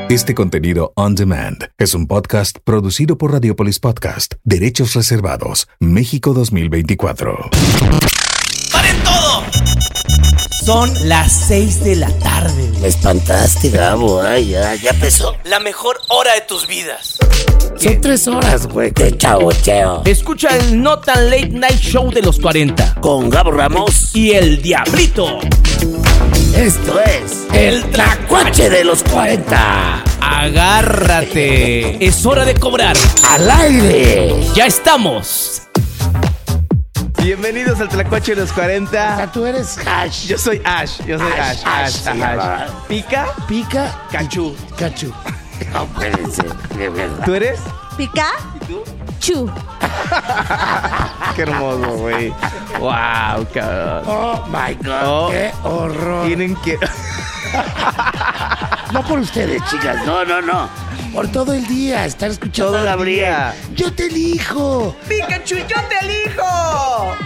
Este contenido on demand es un podcast producido por Radiopolis Podcast. Derechos reservados. México 2024. ¡Paren todo! Son las 6 de la tarde. Me espantaste, Gabo. Ay, ya empezó. La mejor hora de tus vidas. Son 3 horas, güey. De chaboteo. Escucha el No Tan Late Night Show de los 40. Con Gabo Ramos Y el Diablito. Esto es el Tlacuache de los 40. Agárrate. Es hora de cobrar. ¡Al aire! ¡Ya estamos! Bienvenidos al Tlacuache de los 40. Tú eres Ash. Yo soy Ash. Ash. Pica, Pica, Cachú. Cachu. No puede ser, de verdad. ¿Tú eres? Pica. ¿Y tú? Chu. Qué hermoso, güey. Wow, cabrón. Oh my God, Oh. qué horror. Tienen que... No por ustedes, chicas, no. Por todo el día, estar escuchando Todo a el Gabriel. día. Yo te elijo. Pikachu, yo te elijo.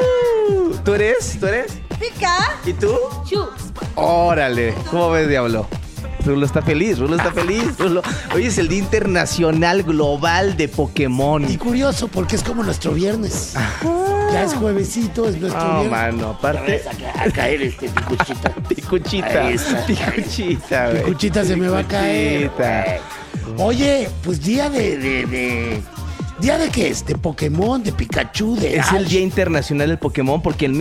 ¿Tú eres? Pica. ¿Y tú? Chu. Órale. ¿Cómo ves, Diablo? Rulo está feliz. Rulo. Hoy es el Día Internacional Global de Pokémon. Y curioso, porque es como nuestro viernes. Ya es juevesito, es nuestro No, viernes. mano, aparte... A caer Picuchita. Picuchita. Ahí está. Picuchita, güey. Picuchita se me va a caer. Picuchita. Oye, pues día de ¿día de qué es? ¿De Pokémon? ¿De Pikachu? ¿De Es Ash? el Día Internacional del Pokémon porque en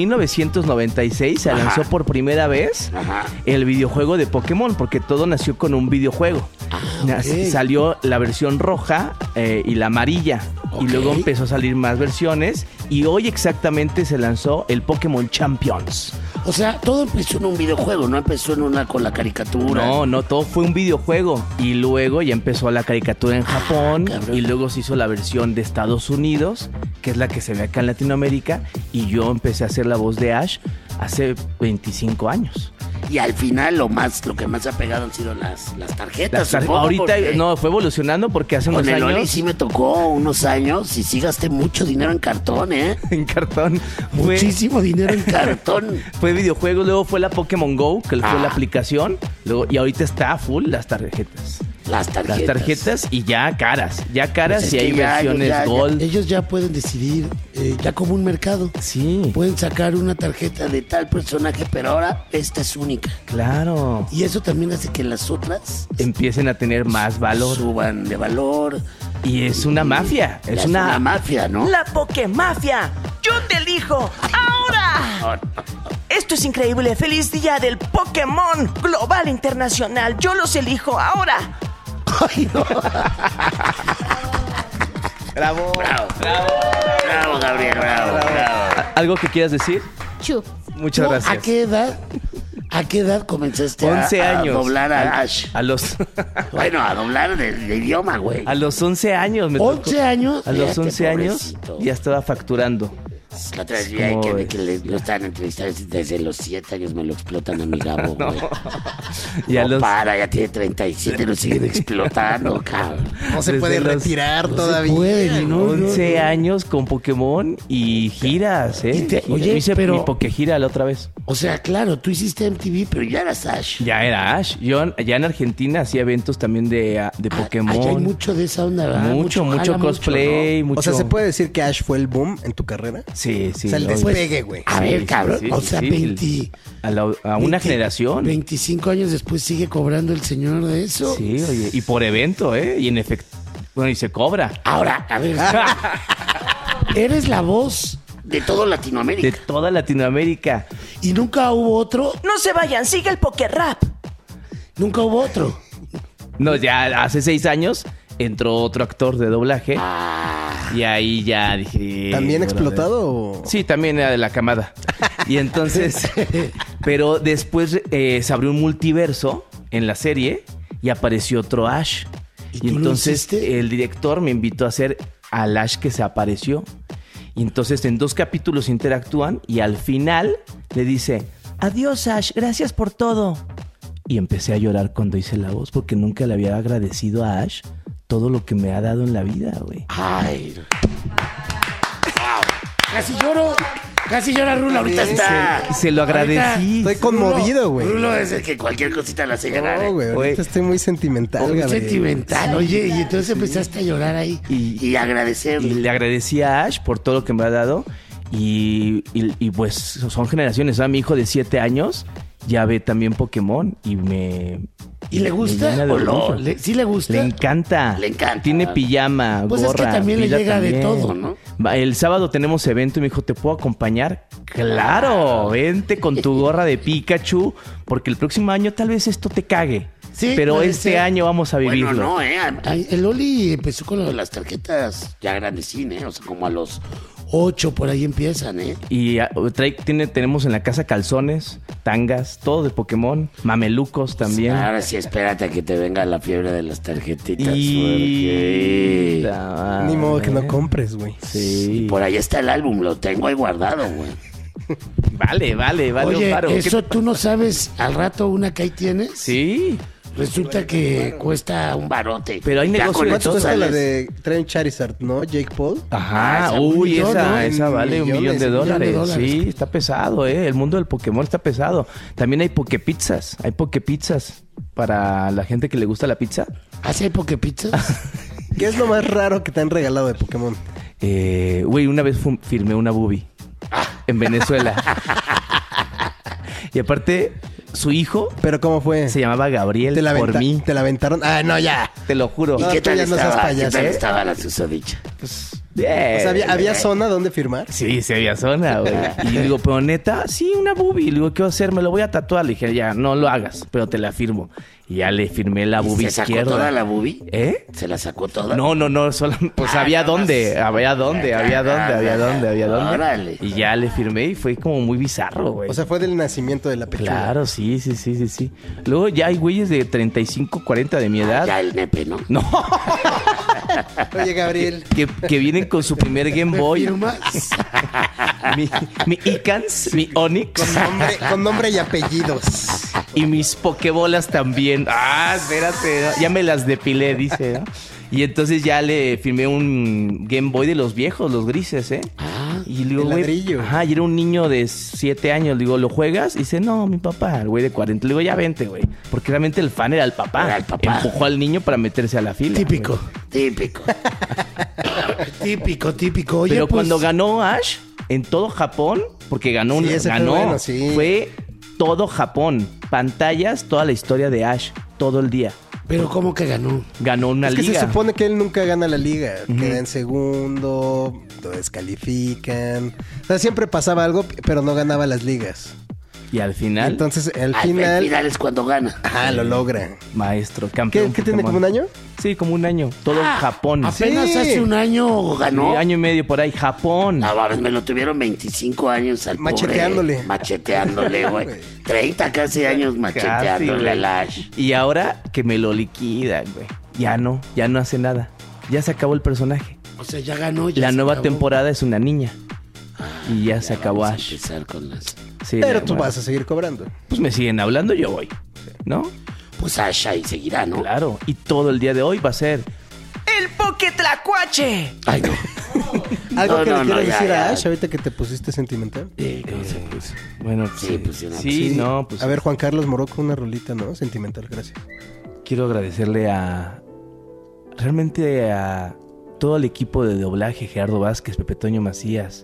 1996 se Ajá. lanzó por primera vez Ajá. el videojuego de Pokémon, porque todo nació con un videojuego. ok. Salió la versión roja y la amarilla. Ok. Y luego empezó a salir más versiones. Y hoy exactamente se lanzó el Pokémon Champions. O sea, todo empezó en un videojuego, no empezó con la caricatura. No, todo fue un videojuego. Y luego ya empezó la caricatura en Japón. cabrón. Y luego se hizo la versión de Estados Unidos, que es la que se ve acá en Latinoamérica. Y yo empecé a hacer la voz de Ash hace 25 años. Y al final lo que más ha pegado han sido las tarjetas. supongo, Ahorita porque no, fue evolucionando porque hace unos con el Oli años sí me tocó unos años y sí gasté mucho dinero en cartón, ¿eh? en cartón fue, Muchísimo dinero en cartón. fue videojuego, luego fue la Pokémon Go, que fue la aplicación, luego, y ahorita está full las tarjetas. Las tarjetas. Las tarjetas y ya caras Pues es y que hay ya, versiones ya, Gold. ellos ya pueden decidir, ya como un mercado. Sí, Pueden sacar una tarjeta de tal personaje, pero ahora esta es única. claro. Y eso también hace que las otras Empiecen a tener más valor. suban de valor. Y es una mafia. Ya es una mafia, ¿no? La Pokémafia. Yo te elijo. ¡Ahora! Esto es increíble. ¡Feliz día del Pokémon Global Internacional! Yo los elijo ahora. Ay, no. Bravo. Bravo, Gabriel, bravo. ¿Algo que quieras decir? Chu. Muchas ¿Tú gracias. ¿A qué edad comenzaste 11 a años. doblar a Ash? A los Bueno, a doblar de idioma, güey. a los 11 años me 11 tocó. años. A los Fíjate, 11 años pobrecito. ya estaba facturando. La otra vez Es vi ahí como que lo estaban entrevistando desde los 7 años me lo explotan a mi Gabo, güey. Y a No los ya tiene 37 y lo siguen explotando, cabrón. No se Desde puede los- retirar No todavía. se puede, no, 11 años con Pokémon y giras, ¿eh? Y te- Giras. oye, Hice pero- mi Pokégira la otra vez. O sea, claro, tú hiciste MTV, pero ya eras Ash. Ya era Ash. Yo ya en Argentina hacía eventos también de Pokémon. Allá hay mucho de esa onda, ¿verdad? mucho jala cosplay, mucho. O sea, ¿se puede decir que Ash fue el boom en tu carrera? Sí, sí. O sea, el lo- despegue, güey. A ver, cabrón, o sea, sí, 20 a una 20 generación. 25 años después sigue cobrando el señor de eso. Sí, oye, y por evento, ¿eh? Y en efecto, bueno, y se cobra. Ahora, a ver, eres la voz de todo De Latinoamérica. toda Latinoamérica. Y nunca hubo otro, No se vayan, sigue el Pokérap. nunca hubo otro. No, ya hace 6 años entró otro actor de doblaje. Y ahí ya dije... ¿También brother. explotado o...? Sí, también era de la camada. Y entonces... pero después se abrió un multiverso en la serie y apareció otro Ash. ¿Y Y tú lo entonces hiciste? el director me invitó a hacer al Ash que se apareció. Y entonces en 2 capítulos interactúan y al final le dice: adiós Ash, gracias por todo. Y empecé a llorar cuando hice la voz porque nunca le había agradecido a Ash todo lo que me ha dado en la vida, güey. Ay. Wow. Casi lloro. Casi llora Rulo, ahorita está. Se lo agradecí. Estoy conmovido, güey. Rulo es el que cualquier cosita la hace llorar. No, güey, ahorita estoy muy sentimental, Muy Gabriel. sentimental, oye, y entonces empezaste a llorar ahí y agradecerle. Y le agradecí a Ash por todo lo que me ha dado. Y pues son generaciones. Mi hijo de 7 años ya ve también Pokémon y ¿Y le gusta llena de o no? orgullo. ¿Sí le gusta? Le encanta. Le encanta. Tiene pijama, Pues es que gorra. también le pila llega de también. todo, ¿no? El sábado tenemos evento y me dijo, ¿te puedo acompañar? ¡Claro! Vente con tu gorra de Pikachu, porque el próximo año tal vez esto te cague. Sí, pero puede este ser. año vamos a vivirlo. Bueno, no, el Oli empezó con lo de las tarjetas ya grandecín, O sea, como a los 8 por ahí empiezan, Y tenemos en la casa calzones, tangas, todo de Pokémon, mamelucos también. Ahora sí, espérate a que te venga la fiebre de las tarjetitas. Y... porque- Ni modo que no compres, güey. Sí. Y por ahí está el álbum, lo tengo ahí guardado, güey. Vale, Oye, un paro. eso tú no sabes, al rato una que ahí tienes, Sí. resulta que cuesta un barote. Pero hay Ya negocio con de eso ¿Cuánto cuesta la sales. de Train Charizard, no? Jake Paul. Ajá, esa, un millón, ¿no? esa vale $1 millón de Millones, dólares. $1 millón de dólares. Sí, está pesado, El mundo del Pokémon está pesado. También hay Poképizzas. Hay Poképizzas para la gente que le gusta la pizza. ¿Hace Poképizzas? ¿Qué es lo más raro que te han regalado de Pokémon? Güey, una vez firmé una boobie en Venezuela. Y aparte, su hijo ¿Pero cómo fue? se llamaba Gabriel ¿Te la por mí. ¿Te la aventaron? Ah, no, ya. Te lo juro. ¿Y No, qué tú tal ya no seas estaba? ¿Qué payaso, tal ¿eh? estaba la susodicha? Bien. O sea, ¿había zona donde firmar? Sí, había zona, güey. Y yo digo, pero neta, sí, una boobie. Le digo, ¿qué voy a hacer? Me lo voy a tatuar. Le dije, ya, no lo hagas, pero te la firmo. Y ya le firmé la boobie ¿Se sacó izquierda. toda la boobie? ¿Eh? ¿Se la sacó toda? No, solo, pues había nada más. dónde, había dónde. Órale. Y ya le firmé y fue como muy bizarro, güey. O sea, fue del nacimiento de la pechuga. Claro, sí. Luego ya hay güeyes de 35, 40 de mi edad. Ya el nepe, ¿no? No, Oye, Gabriel. que vienen con su primer Game Boy. ¿Firmas? mi Icans, mi Onix. Con nombre y apellidos. Y mis pokebolas también. Ah, espérate, ¿no? Ya me las depilé, dice, ¿no? Y entonces ya le firmé un Game Boy de los viejos, los grises, Ah, Y le digo, de güey, ladrillo. ajá, y era un niño de 7 años. Le digo, ¿lo juegas? Y dice, no, mi papá, el güey de 40. Le digo, ya vente, güey. Porque realmente el fan era el papá. Era el papá. Empujó al niño para meterse a la fila. típico. Oye, Pero pues, cuando ganó Ash, en todo Japón, porque ganó, Sí, ese fue ganó, bueno, sí. fue todo Japón. Pantallas, toda la historia de Ash, todo el día. Pero ¿cómo que ganó? Ganó una Es que liga. se supone que él nunca gana la liga. Queda en segundo, lo descalifican. O sea, siempre pasaba algo, pero no ganaba las ligas. Y al final, Entonces, al Al final... final es cuando gana. Ajá, lo logra. maestro, campeón. ¿Qué tiene, Pokémon. como un año? Sí, como un año. Todo Japón. Apenas Sí. hace un año ganó. Sí, año y medio por ahí. Japón. No, mames, me lo tuvieron 25 años al pobre. Macheteándole. Macheteándole, güey. 30 casi años macheteándole güey. al Ash. Y ahora que me lo liquidan, güey. Ya no hace nada. Ya se acabó el personaje. O sea, ya ganó. Ya La se nueva acabó. temporada es una niña. Y ya se acabó Vamos a Ash. empezar con las... Sí, Pero la- tú bueno, vas a seguir cobrando. Pues me siguen hablando, yo voy. ¿No? Pues Ash ahí seguirá, ¿no? Claro. Y todo el día de hoy va a ser... ¡El Poketlacuache! Ay, no. ¿Algo No, que no, le no, quieras ya, decir a ya. Ash ahorita que te pusiste sentimental? ¿Cómo se puso? Bueno, Sí, pues, sí, no, sí, pues, no, pues... A ver, Juan Carlos Morocco, una rolita, ¿no? Sentimental, gracias. Quiero agradecerle realmente a todo el equipo de doblaje, Gerardo Vázquez, Pepe Toño Macías,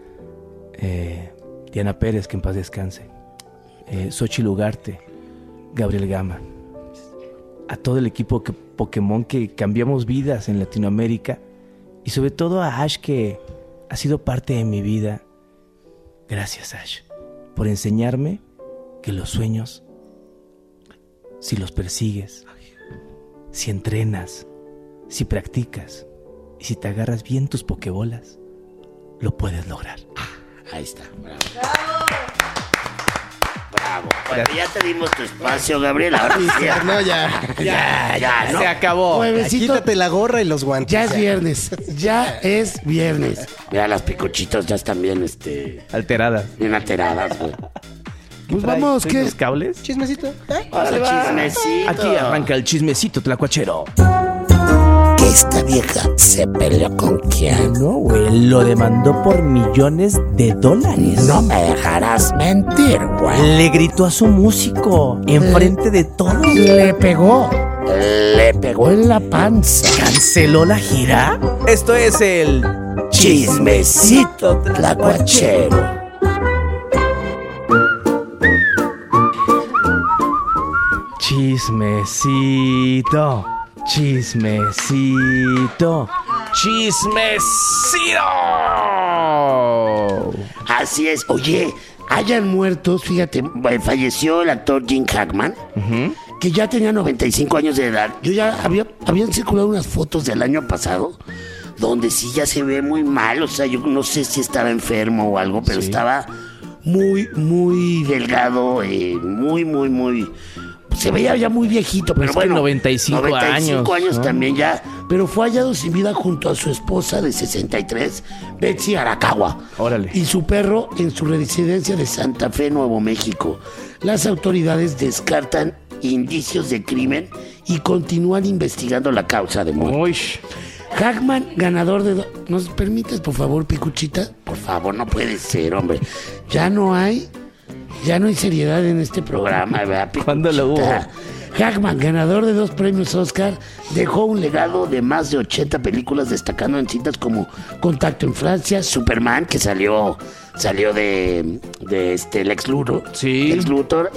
Diana Pérez, que en paz descanse, Xochitl Ugarte, Gabriel Gama, a todo el equipo Pokémon que cambiamos vidas en Latinoamérica y sobre todo a Ash, que ha sido parte de mi vida. Gracias, Ash, por enseñarme que los sueños, si los persigues, si entrenas, si practicas y si te agarras bien tus pokebolas, lo puedes lograr. Ahí está, bravo. Bravo. Bueno, ya te dimos tu espacio, Gabriel. Ahora sí, ya. No, ya. Ya, ¿no? Se acabó. Juevesito, Quítate la gorra y los guantes. ya es viernes. Ya es viernes. Mira, las picochitos ya están bien, Alterada. bien alteradas, güey. Pues Trae vamos, ¿qué? los cables? Chismecito. Órale, chismecito. Aquí arranca el chismecito tlacuachero. ¿Qué que esta vieja se peleó con Keanu. No, güey, lo demandó por millones de dólares. No me dejarás mentir, güey. Le gritó a su músico enfrente de todos. Le pegó en la panza. ¿Canceló la gira? Esto es el Chismecito tlacuachero. Chismecito, chismecito, chismecito. Así es. Oye, hayan muertos, fíjate, falleció el actor Gene Hackman, que ya tenía 95 años de edad. Yo ya habían circulado unas fotos del año pasado, donde sí ya se ve muy mal. O sea, yo no sé si estaba enfermo o algo, pero estaba muy, muy delgado, muy... Se veía ya muy viejito, pero bueno. 95 años ¿no? también ya. Pero fue hallado sin vida junto a su esposa de 63, Betsy Arakawa. Órale. Y su perro en su residencia de Santa Fe, Nuevo México. Las autoridades descartan indicios de crimen y continúan investigando la causa de muerte. Uy. Hackman, ganador de... ¿Nos permites, por favor, Picuchita? Por favor, no puede ser, hombre. Ya no hay seriedad en este programa, ¿verdad, Picuchita? ¿Cuándo lo hubo? Hackman, ganador de 2 premios Oscar, dejó un legado de más de 80 películas, destacando en cintas como Contacto en Francia, Superman, que salió de Lex Luthor, Sí. Lex Luthor,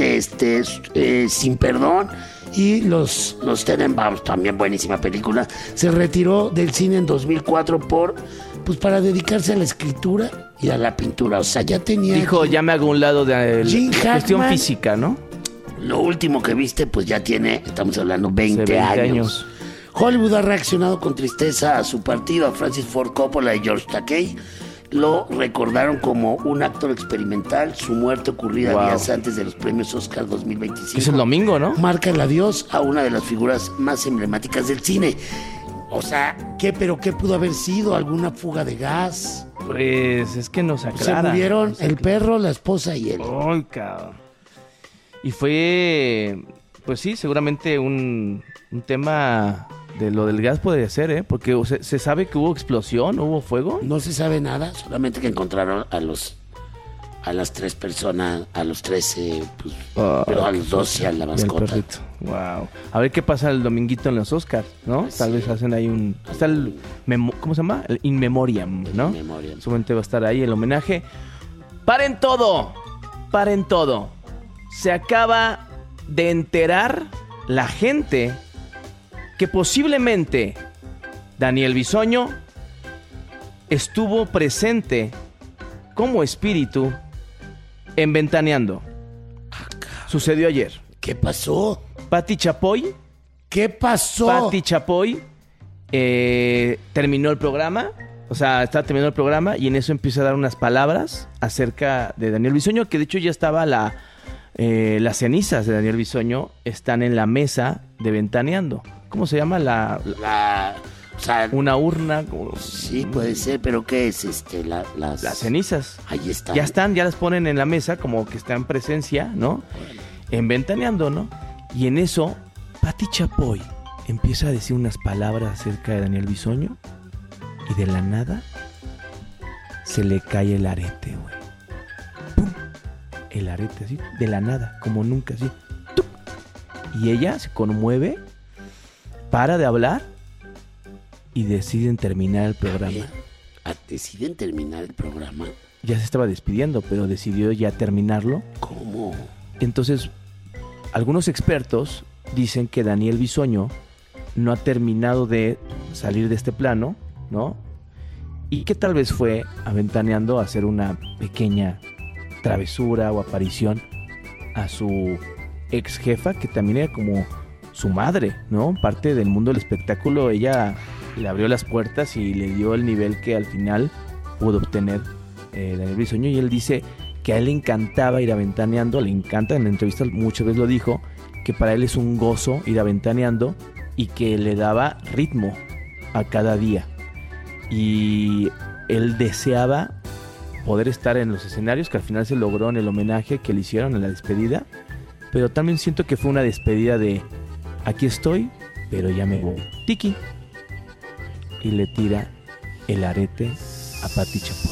Sin Perdón, y los Tenenbaums, también buenísima película. Se retiró del cine en 2004 para dedicarse a la escritura y a la pintura. O sea, ya tenía... Dijo, ya me hago un lado de Gene cuestión Hackman. física, ¿no? Lo último que viste, pues ya tiene, estamos hablando, 20 20 años. Hollywood ha reaccionado con tristeza a su partido. A Francis Ford Coppola y George Takei lo recordaron como un actor experimental. Su muerte, ocurrida días antes de los premios Oscar 2025, Es el domingo, ¿no? marca el adiós a una de las figuras más emblemáticas del cine. O sea, ¿qué pudo haber sido? ¿Alguna fuga de gas? Pues es que nos aclara. Se murieron el perro, la esposa y él. Ay, cabrón. Y fue, pues sí, seguramente un tema de lo del gas puede ser, ¿eh? Porque se sabe que hubo explosión, hubo fuego. No se sabe nada, solamente que encontraron a las 3 personas, a los 13, pues, pero a los 2 y a la Y el mascota. perrito. Wow. A ver qué pasa el dominguito en los Oscars, ¿no? Tal vez hacen ahí está el ¿cómo se llama? El In Memoriam, ¿no? In Memoriam. Seguramente va a estar ahí el homenaje. ¡Paren todo! ¡Paren todo! Se acaba de enterar la gente que posiblemente Daniel Bisoño estuvo presente como espíritu en Ventaneando. Sucedió ayer. ¿Qué pasó? Pati Chapoy terminó el programa. O sea, está terminando el programa y en eso empieza a dar unas palabras acerca de Daniel Bisoño, que de hecho ya estaba las cenizas de Daniel Bisoño están en la mesa de Ventaneando. ¿Cómo se llama? O sea, Una urna. sí, puede ser, pero ¿qué es Las cenizas. Ahí están. Ya las ponen en la mesa como que está en presencia, ¿no? En Ventaneando, ¿no? Y en eso, Pati Chapoy empieza a decir unas palabras acerca de Daniel Bisoño y de la nada se le cae el arete, güey. ¡Pum! El arete así, de la nada, como nunca, así. ¡Tuc! Y ella se conmueve, para de hablar y deciden terminar el programa. ¿Deciden terminar el programa? Ya se estaba despidiendo, pero decidió ya terminarlo. ¿Cómo? Entonces, algunos expertos dicen que Daniel Bisoño no ha terminado de salir de este plano, ¿no? Y que tal vez fue aventaneando a hacer una pequeña travesura o aparición a su ex jefa, que también era como su madre, ¿no? Parte del mundo del espectáculo. Ella le abrió las puertas y le dio el nivel que al final pudo obtener Daniel Bisoño. Y él dice que a él le encantaba ir a Ventaneando, le encanta, en la entrevista muchas veces lo dijo, que para él es un gozo ir a Ventaneando y que le daba ritmo a cada día. Y él deseaba poder estar en los escenarios, que al final se logró en el homenaje que le hicieron en la despedida, pero también siento que fue una despedida de aquí estoy, pero ya me voy. Tiki. y le tira el arete a Pati Chapoy.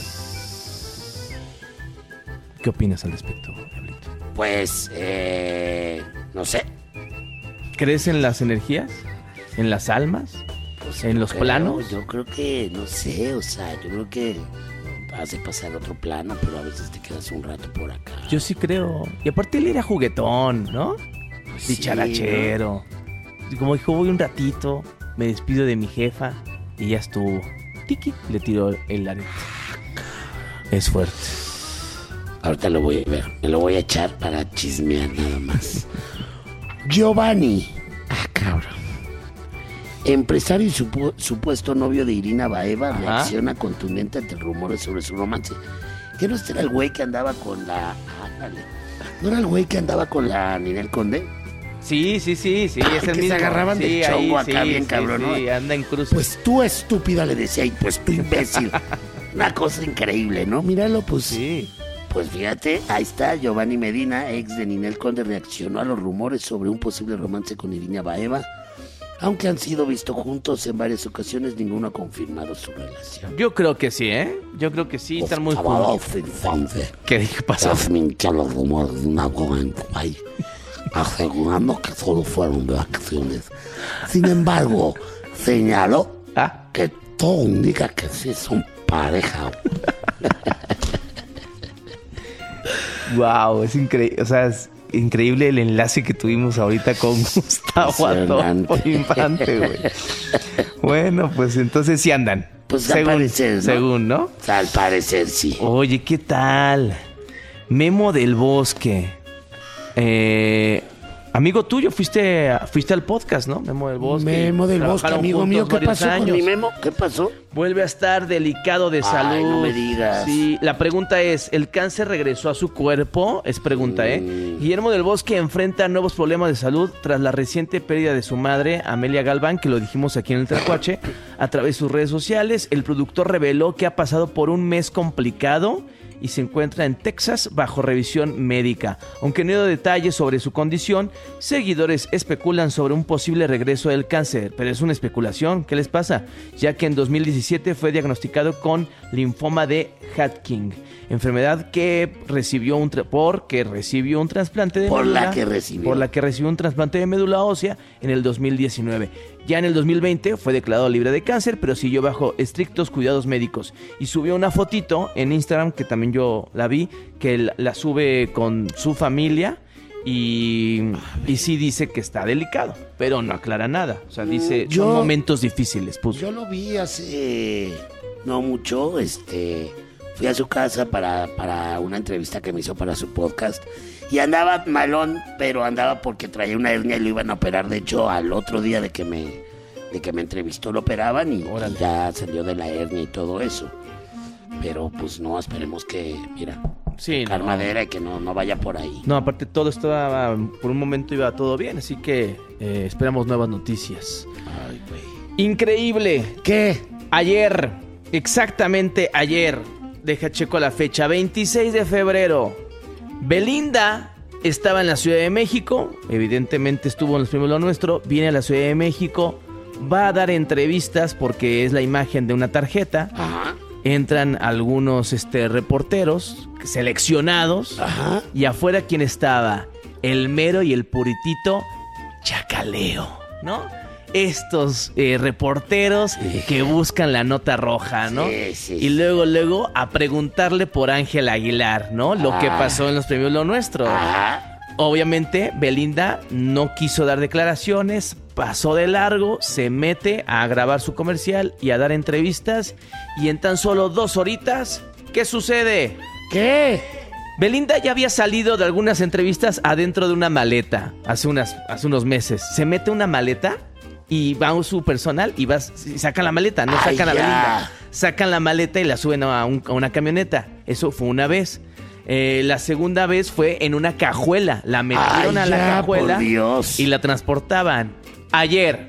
¿Qué opinas al respecto, Diablito? Pues, no sé. ¿Crees en las energías? ¿En las almas? Pues ¿En los planos? Yo creo que, no sé, o sea, yo creo que vas a pasar a otro plano, pero a veces te quedas un rato por acá. Yo sí creo. Y aparte él era juguetón, ¿no? Pues sí, Dicharachero. Y como dijo, voy un ratito, me despido de mi jefa y ya estuvo. Tiki, le tiró el arete. Es fuerte. Ahorita lo voy a ver, me lo voy a echar para chismear nada más. Giovanni. Ah, cabrón. Empresario y supuesto novio de Irina Baeva reacciona contundente ante rumores sobre su romance. ¿Qué no este era el güey que andaba con la... Ándale. ¿No era el güey que andaba con la Ninel Conde? Sí, es el que mismo. se agarraban de chongo acá bien cabrón, ¿no? Sí, anda en cruz. Pues tú estúpida le decía, y pues tú imbécil. Una cosa increíble, ¿no? Míralo, pues... Sí. Pues fíjate, ahí está Giovanni Medina, ex de Ninel Conde, reaccionó a los rumores sobre un posible romance con Irina Baeva. Aunque han sido vistos juntos en varias ocasiones, ninguno ha confirmado su relación. Yo creo que sí, ¿eh? Yo creo que sí, están muy juntos. ¿Qué pasó? Desmintió los rumores de una joven país, asegurando que solo fueron reacciones. Sin embargo, señaló que todo indica que sí son pareja. Wow, es increíble, o sea, es increíble el enlace que tuvimos ahorita con Gustavo Adolfo Infante, güey. Bueno, pues entonces sí andan. Pues al parecer, ¿no? Según, ¿no? Al parecer, sí. Oye, ¿qué tal? Memo del Bosque. Amigo tuyo, fuiste al podcast, ¿no? Memo del Bosque. Memo del Bosque, amigo mío. ¿Qué pasó con mi Memo? ¿Qué pasó? Vuelve a estar delicado de salud. Ay, no me digas. Sí, la pregunta es, ¿el cáncer regresó a su cuerpo? Es pregunta, ¿eh? Guillermo del Bosque enfrenta nuevos problemas de salud tras la reciente pérdida de su madre, Amelia Galván, que lo dijimos aquí en el Tlacuache. A través de sus redes sociales, el productor reveló que ha pasado por un mes complicado y se encuentra en Texas bajo revisión médica. Aunque no dio detalles sobre su condición, seguidores especulan sobre un posible regreso del cáncer. Pero es una especulación, ¿qué les pasa? Ya que en 2017 fue diagnosticado con linfoma de Hodgkin, enfermedad que recibió un trasplante de médula. Por la que recibió un trasplante de médula ósea en el 2019. Ya en el 2020 fue declarado libre de cáncer, pero siguió bajo estrictos cuidados médicos. Y subió una fotito en Instagram, que también yo la vi, que la sube con su familia y sí dice que está delicado, pero no aclara nada. O sea, dice, son momentos difíciles, puso. Yo lo vi hace no mucho, fui a su casa para una entrevista que me hizo para su podcast. Y andaba malón, pero andaba porque traía una hernia y lo iban a operar. De hecho, al otro día de que me entrevistó lo operaban y ya salió de la hernia y todo eso. Pero pues no, esperemos que, mira, tocar madera y que no vaya por ahí. No, aparte todo estaba, por un momento iba todo bien, así que esperamos nuevas noticias. Ay, güey. Increíble. ¿Qué? Ayer, exactamente ayer, deja checo la fecha, 26 de febrero. Belinda estaba en la Ciudad de México, evidentemente estuvo en Los Premios Lo Nuestro, viene a la Ciudad de México, va a dar entrevistas porque es la imagen de una tarjeta. Ajá. Entran algunos reporteros seleccionados. Ajá. Y afuera, ¿quién estaba? El mero y el puritito Chacaleo, ¿no? Estos reporteros que buscan la nota roja, ¿no? Sí. Y luego a preguntarle por Ángel Aguilar, ¿no? Lo que pasó en Los Premios Lo Nuestro. Obviamente, Belinda no quiso dar declaraciones, pasó de largo, se mete a grabar su comercial y a dar entrevistas. Y en tan solo 2 horitas, ¿qué sucede? ¿Qué? Belinda ya había salido de algunas entrevistas adentro de una maleta hace unos meses. Se mete una maleta y va su personal y sacan la maleta, no sacan a Belinda. Sacan la maleta y la suben a una camioneta. Eso fue una vez. La segunda vez fue en una cajuela. La metieron a la cajuela por Dios. Y la transportaban. Ayer,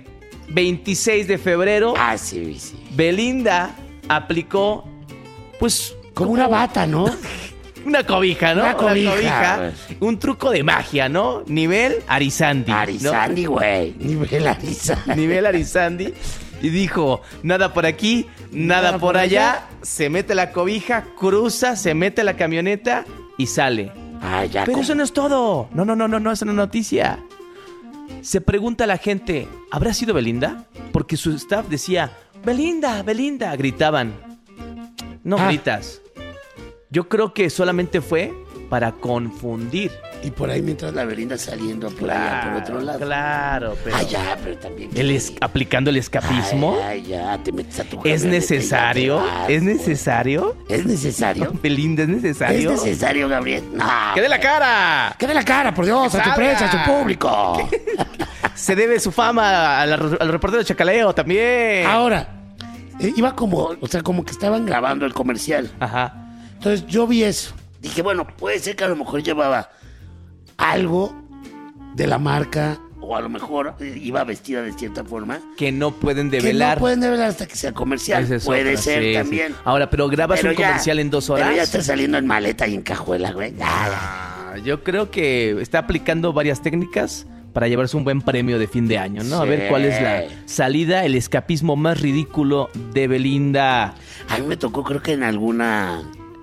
26 de febrero, Sí. Belinda aplicó, pues... Como una bata, ¿no? Una cobija, ¿no? Una cobija. Un truco de magia, ¿no? Nivel Arizandi. Arizandi, güey. ¿no? Nivel Arizandi. Nivel Arizandi. Y dijo, nada por aquí, nada por allá. Se mete la cobija, cruza, se mete la camioneta y sale. Ya. Pero eso no es todo. No, esa no es noticia. Se pregunta a la gente, ¿habrá sido Belinda? Porque su staff decía, Belinda, Belinda. Gritaban. No gritas. Yo creo que solamente fue para confundir. Y por ahí mientras la Belinda saliendo por allá, por otro lado. Claro, pero... pero también... aplicando el escapismo. Ya, te metes a tu ¿Es necesario? ¿Es necesario? ¿Es necesario? Belinda, ¿es necesario? ¿Es necesario, Gabriel? No. ¡Que dé la cara! ¡Que dé la cara, por Dios! ¡A tu prensa, a tu público! Se debe su fama al reportero de Chacaleo también. Ahora, iba como que estaban grabando el comercial. Ajá. Entonces yo vi eso. Dije, bueno, puede ser que a lo mejor llevaba algo de la marca o a lo mejor iba vestida de cierta forma. Que no pueden Que develar. no pueden develar hasta que sea comercial. Puede ser sí, también. Sí. Ahora, pero grabas un comercial en 2 horas. Pero ya está saliendo en maleta y en cajuela, güey. Yo creo que está aplicando varias técnicas para llevarse un buen premio de fin de año, ¿no? Sí. A ver cuál es la salida, el escapismo más ridículo de Belinda. A mí me tocó, creo que en alguna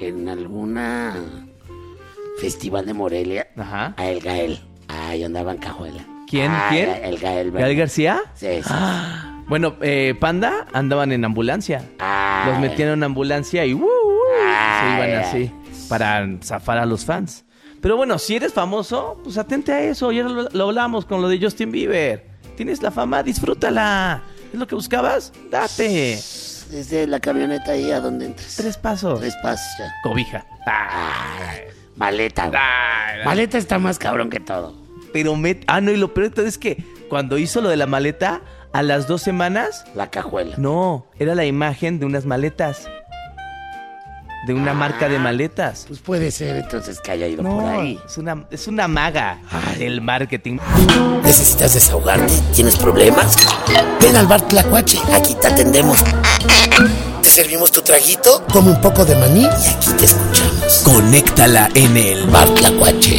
festival de Morelia. Ajá. A El Gael. Ahí andaba en cajuela. ¿Quién? El Gael. ¿Gael García? Sí. Bueno, Panda andaban en ambulancia. Los metían en ambulancia y se iban así para zafar a los fans. Pero bueno, si eres famoso, pues atente a eso. Ya lo hablamos con lo de Justin Bieber. Tienes la fama, disfrútala. ¿Es lo que buscabas? Date. Desde la camioneta ahí a donde entres. 3 pasos. 3 pasos ya. Cobija. Maleta. Maleta está más cabrón que todo. Pero no, y lo peor es que cuando hizo lo de la maleta, a las 2 semanas... La cajuela. No, era la imagen de unas maletas. De una marca de maletas. Pues puede ser entonces que haya ido por ahí. Es una maga del marketing. ¿Necesitas desahogarte? ¿Tienes problemas? Ven al bar Tlacuache, aquí te atendemos. Te servimos tu traguito, come un poco de maní y aquí te escuchamos. Conéctala en el bar Tlacuache.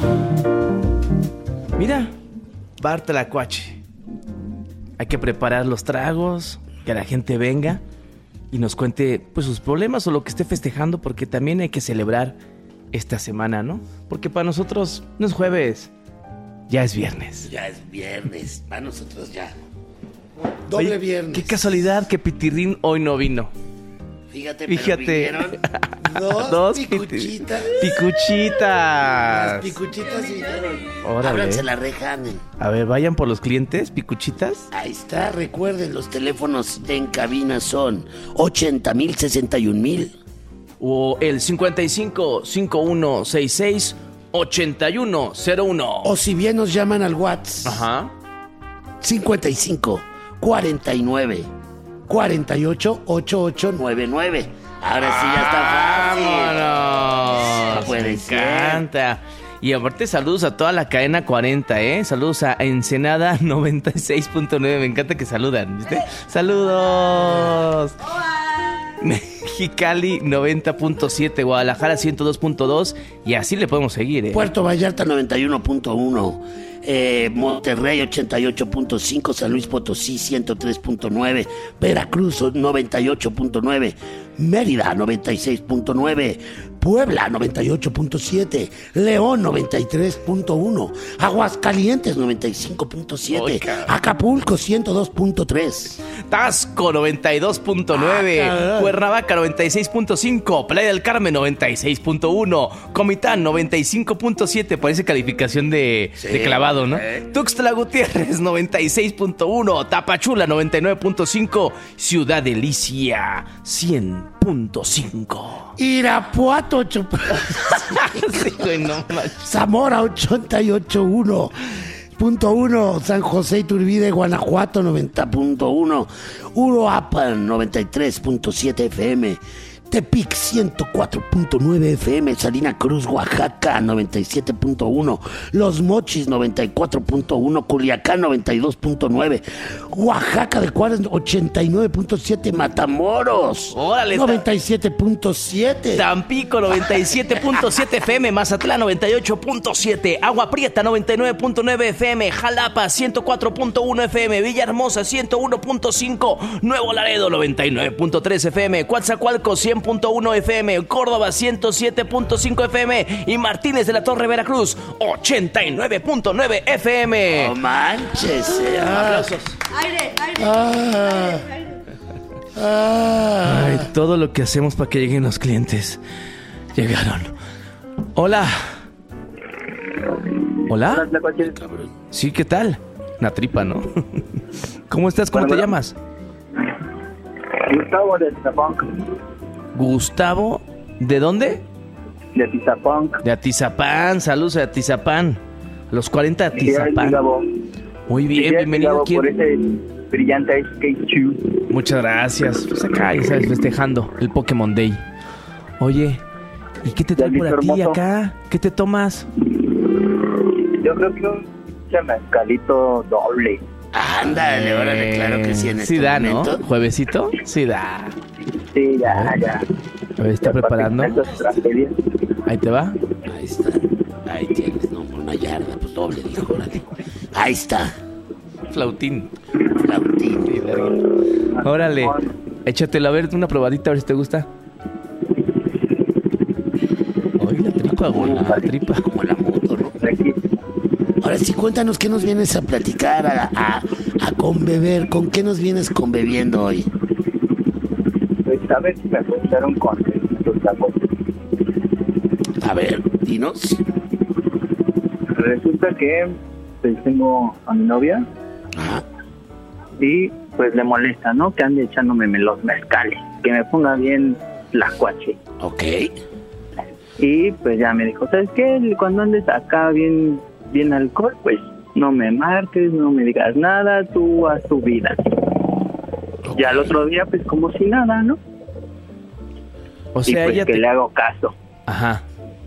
Mira, bar Tlacuache. Hay que preparar los tragos, que la gente venga y nos cuente pues sus problemas o lo que esté festejando, porque también hay que celebrar esta semana, ¿no? Porque para nosotros no es jueves, ya es viernes. Ya es viernes, para nosotros ya. Doble viernes. Qué casualidad que Pitirrín hoy no vino. Fíjate. Vinieron dos picuchitas. Picuchitas. Las picuchitas vinieron. Órale. Ábranse la reja, Anen. A ver, vayan por los clientes, picuchitas. Ahí está, recuerden, los teléfonos en cabina son 80,000, 61,000. O el 55 5166 8101. O si bien nos llaman al WhatsApp. Ajá. 55 49 48 8899. Ahora sí ya está fácil. ¡Vámonos! No puede ser. Me encanta. Y aparte saludos a toda la cadena 40, ¿eh? Saludos a Ensenada 96.9. Me encanta que saludan, ¿viste? ¡Saludos! Mexicali 90.7, Guadalajara 102.2 y así le podemos seguir, ¿eh? Puerto Vallarta 91.1, Monterrey 88.5, San Luis Potosí 103.9, Veracruz 98.9, Mérida 96.9, Puebla 98.7, León 93.1, Aguascalientes 95.7, Acapulco 102.3, Tasco 92.9, Cuernavaca 96.5, Playa del Carmen 96.1, Comitán 95.7, parece calificación de clavado, ¿no? Tuxtla Gutiérrez 96.1, Tapachula 99.5, Ciudad Delicia 100.5. Irapuato 8. Sí, güey, no manches. Zamora 88.1, San José Iturbide, Guanajuato 90.1, Uruapan 93.7 FM, Tepic 104.9 FM, Salina Cruz, Oaxaca 97.1, Los Mochis 94.1, Culiacán 92.9, Oaxaca de Juárez 89.7, Matamoros 97.7, Tampico 97.7 FM, Mazatlán 98.7, Agua Prieta 99.9 FM, Jalapa 104.1 FM, Villahermosa 101.5, Nuevo Laredo 99.3 FM, Coatzacoalcos 100.1 FM, Córdoba 107.5 FM y Martínez de la Torre, Veracruz 89.9 FM. No manches. Aplausos. Aire. Ay, todo lo que hacemos para que lleguen los clientes. Llegaron. Hola. ¿Hola? Sí, ¿qué tal? Una tripa, ¿no? ¿Cómo estás? ¿Cómo te llamas? Gustavo de Atizapán. Gustavo, ¿de dónde? De Atizapán. De Atizapán, saludos a Atizapán. Los 40 de Atizapán. Muy bien, bienvenido aquí. Por ese brillante skate. Muchas gracias. Pues acá, ya sabes, festejando el Pokémon Day. Oye, ¿y qué te trae por aquí acá? ¿Qué te tomas? Yo creo que un mezcalito doble. Ándale, órale, claro que sí. En Sí este da, momento. ¿no? ¿Juevesito? Sí da. Sí, ya. A ver, ¿está preparando? Ahí te va. Ahí está. Ahí tienes, no, una yarda, pues doble, dijo, órale. Ahí está. Flautín. Flautín. Órale. Échatelo a ver, una probadita, a ver si te gusta. Ay, la tripa, güey, la tripa. Como la moto, ¿no? Ahora sí, cuéntanos qué nos vienes a platicar, a conbeber. ¿Con qué nos vienes conbebiendo hoy? Pues a ver si me contaron con estos tacos. A ver, dinos. Resulta que pues tengo a mi novia Ajá. y pues le molesta, ¿no? Que ande echándome los mezcales, que me ponga bien la cuache. Ok. Y pues ya me dijo, ¿sabes qué? Cuando andes acá bien alcohol, pues no me marques, no me digas nada, tú haz tu vida. Okay. Ya el otro día, pues como si nada, ¿no? O sea, y pues ella que le hago caso. Ajá.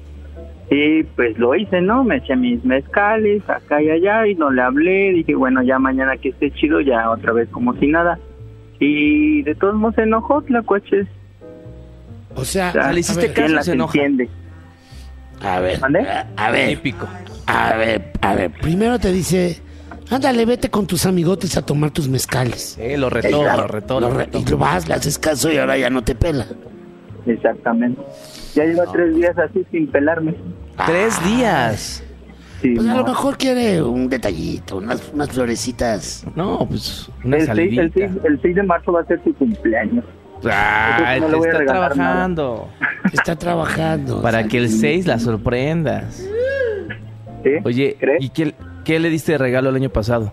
Y pues lo hice, ¿no? Me eché mis mezcales acá y allá y no le hablé. Dije, bueno, ya mañana que esté chido, ya otra vez como si nada. Y de todos modos se enojó, Tlacuaches. O sea, sea, le hiciste ¿Quién caso, las se enoja. entiende? a ver, ¿Mande? a ver, Típico. a ver. Primero te dice, ándale, vete con tus amigotes a tomar tus mezcales. Lo retó, lo retó. Y lo vas, le haces caso y ahora ya no te pela. Exactamente. Ya lleva 3 días así sin pelarme. 3 días. Sí, Pues a no. lo mejor quiere un detallito, unas florecitas. No, pues una El salidita. 6 de marzo va a ser su cumpleaños. Ay, no te le voy a está regalar trabajando. Está trabajando. Para que el 6 la sorprendas. ¿Sí? Oye, ¿Crees? ¿y qué le diste de regalo el año pasado?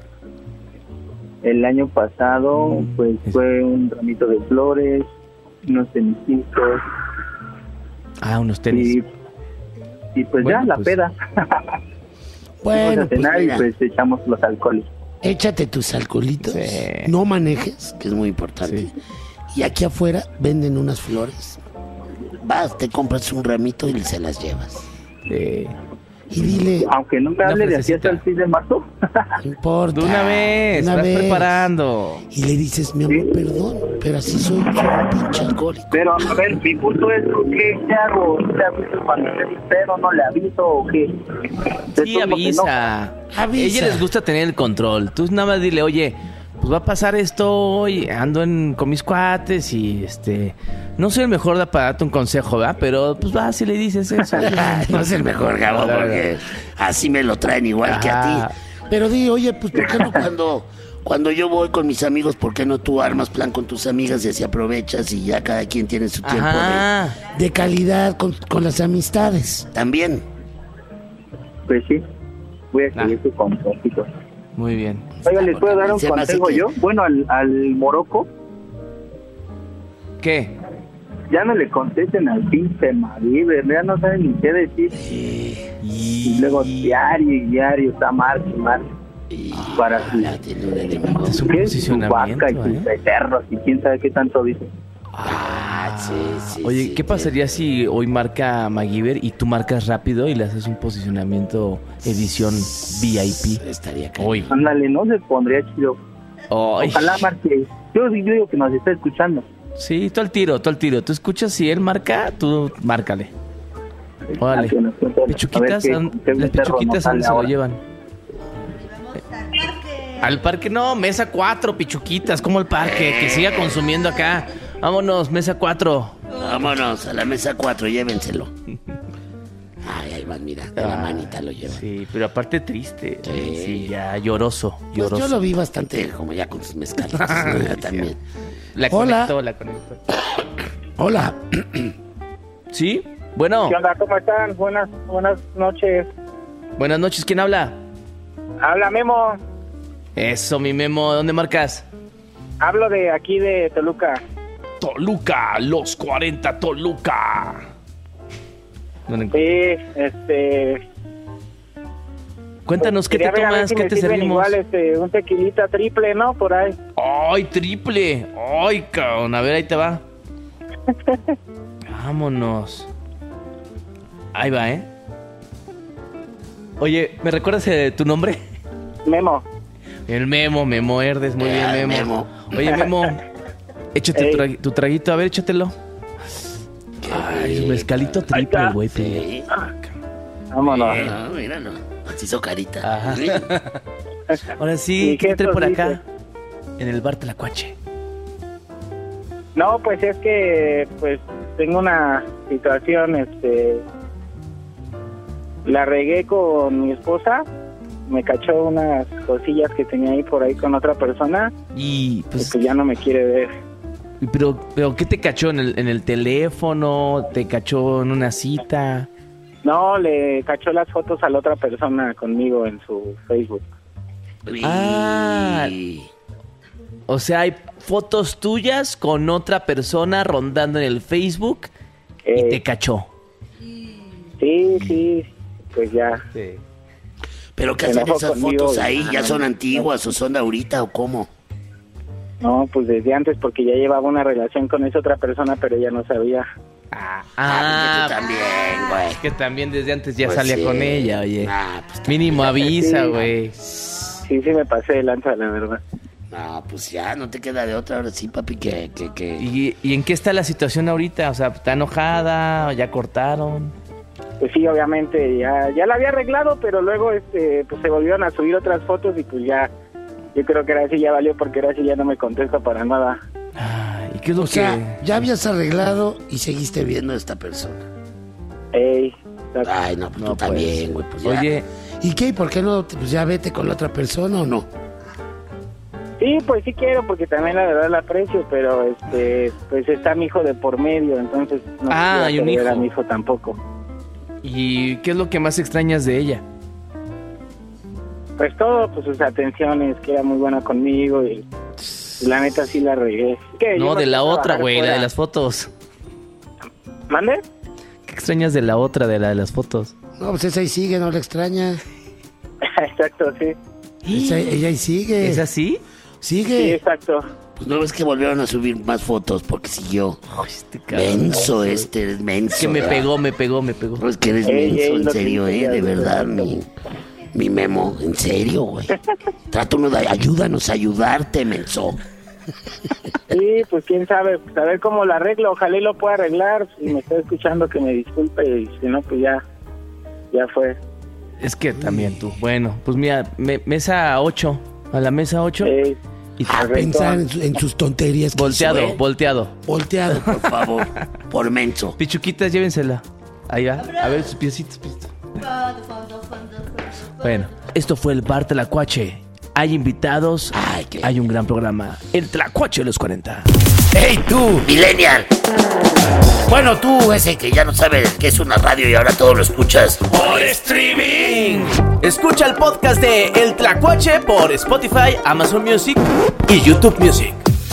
El año pasado, pues fue un ramito de flores, unos tenisitos Ah, unos tenis. y pues Bueno, ya la pues. peda. Bueno, Vamos a pues cenar mira, y pues echamos los alcoholes. échate tus alcoholitos, Sí. no manejes, que es muy importante. Sí. Y aquí afuera venden unas flores. Vas, te compras un ramito y se las llevas. Y dile, Aunque no me Una hable de aquí hasta frasecita. el 6 de marzo. no importa. De una vez, una vas vez. preparando. Y le dices, mi amor, perdón, pero así soy un pinche alcohólico. Pero a ver, mi punto es, ¿qué hago? ¿Te aviso cuando esté mi pedo? ¿No le aviso o qué? De Sí, todos modos, avisa. A ella les gusta tener el control. Tú nada más dile, oye, pues va a pasar esto hoy, ando con mis cuates y no soy el mejor para darte un consejo, ¿verdad? Pero pues vas y le dices eso. No es el mejor, Gabo, porque así me lo traen igual que a Ajá. ti. Pero di, oye, pues ¿por qué no cuando yo voy con mis amigos, por qué no tú armas plan con tus amigas y así aprovechas y ya cada quien tiene su tiempo Ajá. de calidad con las amistades? También. Pues sí, voy a seguir su consejito. Muy bien. Oiga, ¿les puedo dar un Se me hace consejo que- yo? Bueno, al Morocco, ¿Qué? ya no le contesten al pinche MacGyver, ya no saben ni qué decir. Y luego diario está mal. Para su, Ya tiene un enemigo. Es un ¿qué? Su posicionamiento, vaca y sus becerros y quién sabe qué tanto dice. Ah, Sí, Oye, sí, ¿qué pasaría si hoy marca MacGyver y tú marcas rápido y le haces un posicionamiento edición VIP? Estaría cañón. Hoy. Ándale, no se pondría chido. Ay. Ojalá marque. Yo digo que nos está escuchando. Sí, tú al tiro. Tú escuchas, si él marca, tú márcale. Órale. Que nos cuente, Pichuquitas, a ver qué las perro pichuquitas, nos ¿a dónde sale se lo ahora. llevan? Al parque no, mesa 4, pichuquitas, como el parque, que siga consumiendo acá. Vámonos, mesa 4. Vámonos a la mesa 4, llévenselo. Ay, ahí van, mira, de la manita lo llevan. Sí, pero aparte triste. Sí. Sí, ya lloroso. Pues yo lo vi bastante como ya con sus mezcales. ¿no? También. La Hola. conectó. Hola. ¿Sí? Bueno, ¿Qué onda? ¿Cómo están? Buenas noches. buenas noches, ¿quién habla? Habla Memo. Eso, mi Memo, ¿dónde marcas? Hablo de aquí de Toluca. Toluca, los 40 Toluca. ¿Dónde Sí, Cuéntanos, ¿qué te quería ver a ver tomas? si ¿Qué me te sirven servimos? igual, un tequilita triple, ¿no? Por ahí. ¡Ay, triple! ¡Ay, cabrón! A ver, ahí te va. Vámonos. Ahí va, ¿eh? Oye, ¿me recuerdas tu nombre? Memo. El Memo Herdes. Muy bien, Memo. Memo. Oye, Memo, échate Ey. tu traguito. A ver, échatelo. Ay, su mezcalito triple, está. güey. Sí. Vámonos. No, míralo. Se hizo carita. Ajá. Sí. Ahora sí, ¿Y qué quédate por dice? acá. En el bar Tlacuache. No, pues es que pues tengo una situación, la regué con mi esposa, me cachó unas cosillas que tenía ahí por ahí con otra persona Y y pues, pues ya no me quiere ver. pero ¿qué te cachó? ¿En el teléfono? ¿Te cachó en una cita? No, le cachó las fotos a la otra persona conmigo en su Facebook. Ah. O sea, hay fotos tuyas con otra persona rondando en el Facebook y te cachó. Sí, pues ya. ¿Pero qué Se hacen enojó esas conmigo fotos y- ahí? ¿Ya son antiguas o son de ahorita o cómo? No, pues desde antes porque ya llevaba una relación con esa otra persona, pero ella no sabía. Ah, tú también, güey. que también desde antes ya Pues salía sí. con ella, oye. Ah, pues Mínimo avisa, Sí. güey. Sí, me pasé de lanza, la verdad. no, pues ya, no te queda de otra. Ahora sí, papi, que... ¿Y en qué está la situación ahorita? O sea, ¿está enojada? ¿Ya cortaron? Pues sí, obviamente, ya la había arreglado, pero luego pues se volvieron a subir otras fotos y pues ya, yo creo que ahora sí ya valió porque ahora sí ya no me contesta para nada. ¿Y qué es lo O que...? sea, ya habías arreglado y seguiste viendo a esta persona. Ey, Ay, no, pues No tú puede también, ser. güey, pues ya. Oye, ¿Y qué? ¿Por qué no? Pues ya vete con la otra persona o no. sí, pues sí quiero porque también la verdad la aprecio, pero pues está mi hijo de por medio, entonces no Ah, quisiera hay un perder hijo. a mi hijo tampoco. ¿y qué es lo que más extrañas de ella? Pues todo, pues sus atenciones, que era muy buena conmigo y la neta sí la regué. ¿Qué? Yo No, me de la puse a otra, trabajar güey, la de fuera. las fotos. ¿Mande? ¿Qué extrañas de la otra, de la de las fotos? No, pues esa ahí sigue, no la extraña. Exacto, sí. Ella ahí sigue. ¿Es así? Sí, Sigue. exacto. Pues no ves que volvieron a subir más fotos porque siguió. Ay, este cabrón. Menso eres menso. Es que me ¿verdad? pegó. No, es que eres Ey, menso, en lo serio, que de digas, verdad, mi Memo, en serio, güey. Trata uno de ayúdanos a ayudarte, menso. Sí, pues quién sabe, pues a ver cómo lo arreglo, ojalá y lo pueda arreglar, si me está escuchando que me disculpe y si no, pues ya fue. Es que también tú. Bueno, pues mira, mesa 8. A la mesa 8. Y A pensar en sus tonterías. que volteado, hizo, ¿eh? volteado. Volteado, por favor. Por menso. Pichuquitas, llévensela. Ahí va. A ver sus piecitos. Bueno, esto fue el Bar Tlacuache. Hay invitados. Ay, qué- Hay un gran programa. El Tlacuache de los 40. ¡Ey, tú, millennial! Bueno, tú, ese que ya no sabe qué es una radio y ahora todo lo escuchas. ¡Por streaming! Escucha el podcast de El Tlacuache por Spotify, Amazon Music y YouTube Music.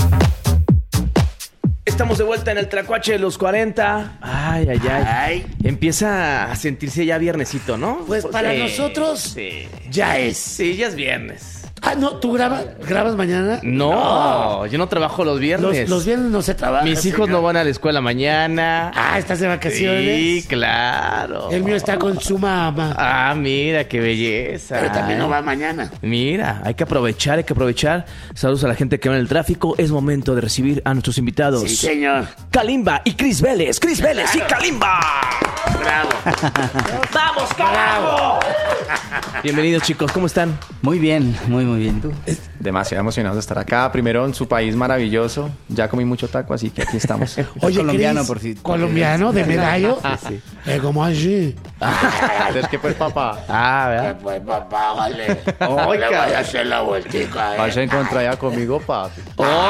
Estamos de vuelta en el Tlacuache de los 40. Ay. Ay, Empieza a sentirse ya viernesito, ¿no? pues para Sí, nosotros Sí. ya es. Sí, ya es viernes. no, ¿tú grabas mañana? No, yo no trabajo los viernes. Los viernes no se trabaja. Mis hijos no van a la escuela mañana. Ah, ¿estás de vacaciones? Sí, claro. El mío está con su mamá. Ah, mira, qué belleza. Pero también no va mañana. Mira, hay que aprovechar. Saludos a la gente que va en el tráfico. Es momento de recibir a nuestros invitados. Sí, señor. Kalimba y Chris Vélez. Chris Vélez y Kalimba. Bravo. ¡Vamos, carajo! Bienvenidos, chicos. ¿Cómo están? Muy bien, muy bien. ¿Tú? Demasiado emocionados de estar acá. Primero en su país maravilloso. Ya comí mucho taco, así que aquí estamos. Oye, colombiano, Chris, por si... ¿colombiano de Medallo? Sí. ¿Cómo así? Es que pues, papá, ¿Verdad? Pues papá, vale. Oiga. Le voy a hacer la vueltica. vas a encontrar ya conmigo, papi.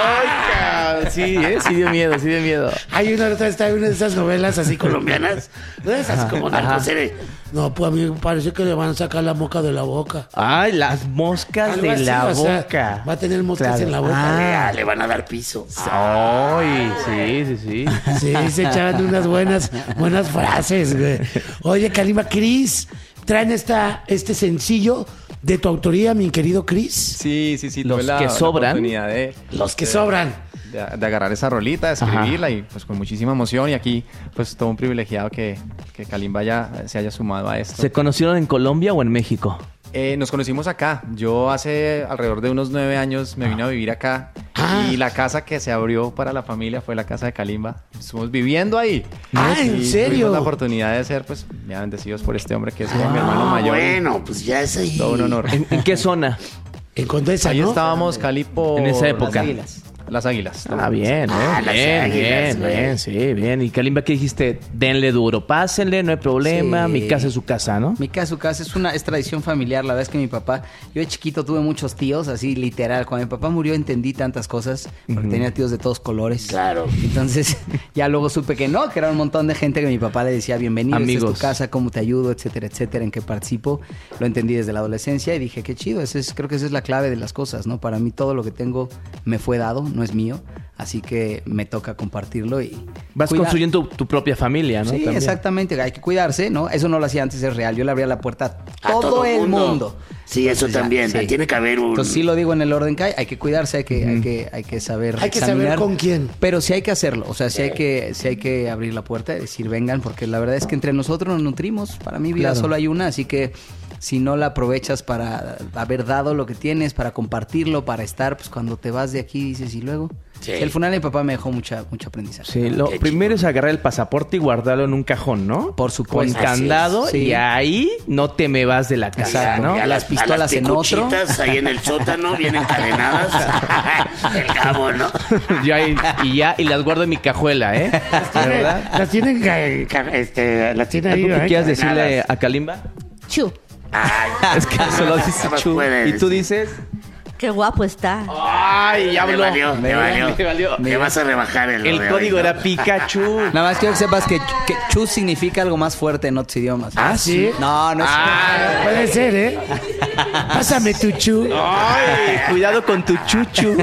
¡Oiga! Sí, sí dio miedo. Hay una de esas novelas así colombianas. ¿No es así como narcoserie? No, pues a mí me parece que le van a sacar la moca de la boca. Ay, las moscas Algo de así, la o sea, boca. va a tener moscas Claro. en la boca. Ah. Le van a dar piso. Ay, sí. Sí, se echaban unas buenas frases, güey. Oye, Kalimba, Chris, traen este sencillo de tu autoría, mi querido Chris. Sí. Los tuve que sobran. oportunidad Los que sobran. de agarrar esa rolita, de escribirla y pues con muchísima emoción. Y aquí pues todo un privilegiado que Kalimba ya se haya sumado a esto. ¿Se conocieron en Colombia o en México? Nos conocimos acá. Yo hace alrededor de unos 9 años me vine a vivir acá. Y la casa que se abrió para la familia fue la casa de Kalimba. Estuvimos viviendo ahí. Ah, ¿en Y serio? tuvimos la oportunidad de ser pues ya bendecidos por este hombre que es mi hermano mayor. Bueno, pues ya es ahí. Todo un honor. ¿En qué zona? En Condesa, Ahí ¿no? estábamos, Cali, por... En esa época. Las Águilas. Ah, bien, Ah, las águilas, güey. bien, sí, bien. Y Kalimba, ¿qué dijiste? Denle duro, pásenle, no hay problema, Sí. mi casa es su casa, ¿no? Mi casa, su casa, es tradición familiar. La verdad es que mi papá, yo de chiquito tuve muchos tíos, así literal. Cuando mi papá murió entendí tantas cosas, porque tenía tíos de todos colores. Claro. Entonces, ya luego supe que no, que era un montón de gente que mi papá le decía, bienvenido, esta es Amigos. tu casa, cómo te ayudo, etcétera, etcétera, en qué participo. Lo entendí desde la adolescencia y dije, qué chido, creo que esa es la clave de las cosas, ¿no? Para mí todo lo que tengo me fue dado, no es mío. Así que me toca compartirlo y... Vas cuidar. construyendo tu propia familia, ¿no? Sí, También. exactamente. Hay que cuidarse, ¿no? Eso no lo hacía antes, es real. Yo le abría la puerta a A todo el mundo. Sí, eso Entonces, también. sí. Tiene que haber un... Entonces sí lo digo en el orden que hay que cuidarse, hay que saber Hay que saber examinar. con quién. Pero sí hay que hacerlo, o sea, sí hay que abrir la puerta y decir vengan, porque la verdad es que entre nosotros nos nutrimos. Para mi vida Claro. solo hay una, así que si no la aprovechas para haber dado lo que tienes, para compartirlo, para estar, pues cuando te vas de aquí dices y luego... Sí. El funeral de mi papá me dejó mucho aprendizaje. Sí, lo Qué primero es agarrar el pasaporte y guardarlo en un cajón, ¿no? Por supuesto. Con candado Así es, sí. y ahí no te me vas de la casa, Exacto. ¿no? Y a Las pistolas en otro. picuchitas ahí en el sótano, bien encadenadas. El cabo, ¿no? Yo ahí, y las guardo en mi cajuela, ¿eh? ¿Verdad? Las tienen, las tienen ahí, ¿Algo que ¿eh? quieras decirle encadenadas. a Kalimba? Chu, Ay, Es que solo dice no Chu. puede ¿Y tú decir. dices? qué guapo está. ¡Ay, ya Me habló! valió, me valió. Me valió. Me vas a rebajar el El código era Pikachu. Nada más quiero que sepas que Chu significa algo más fuerte en otros idiomas. ¿Ah, sí? No, no es... Puede ser, ¿eh? Pásame tu chu. ¡Ay! Cuidado con tu chuchu.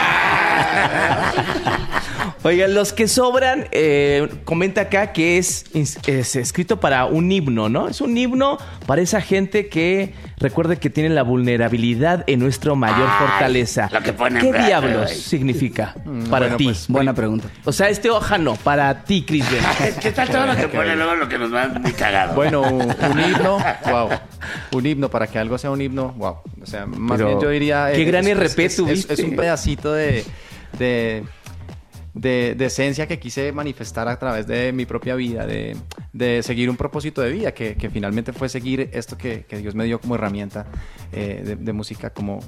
Oigan, los que sobran, comenta acá que es escrito para un himno, ¿no? Es un himno para esa gente que recuerde que tiene la vulnerabilidad en nuestra mayor Ay, fortaleza. lo que ponen ¿Qué bravo, diablos güey. significa para bueno, ti? pues, Buena pregunta. O sea, este hoja no, para ti, Chris Bell. ¿Qué tal todo lo que pone luego lo que nos va muy cagado? Bueno, un himno, wow. Un himno, para que algo sea un himno, wow. O sea, más Pero, bien yo diría... qué gran RP es tuviste. un pedacito de esencia que quise manifestar a través de mi propia vida, de seguir un propósito de vida, que finalmente fue seguir esto que Dios me dio como herramienta de música,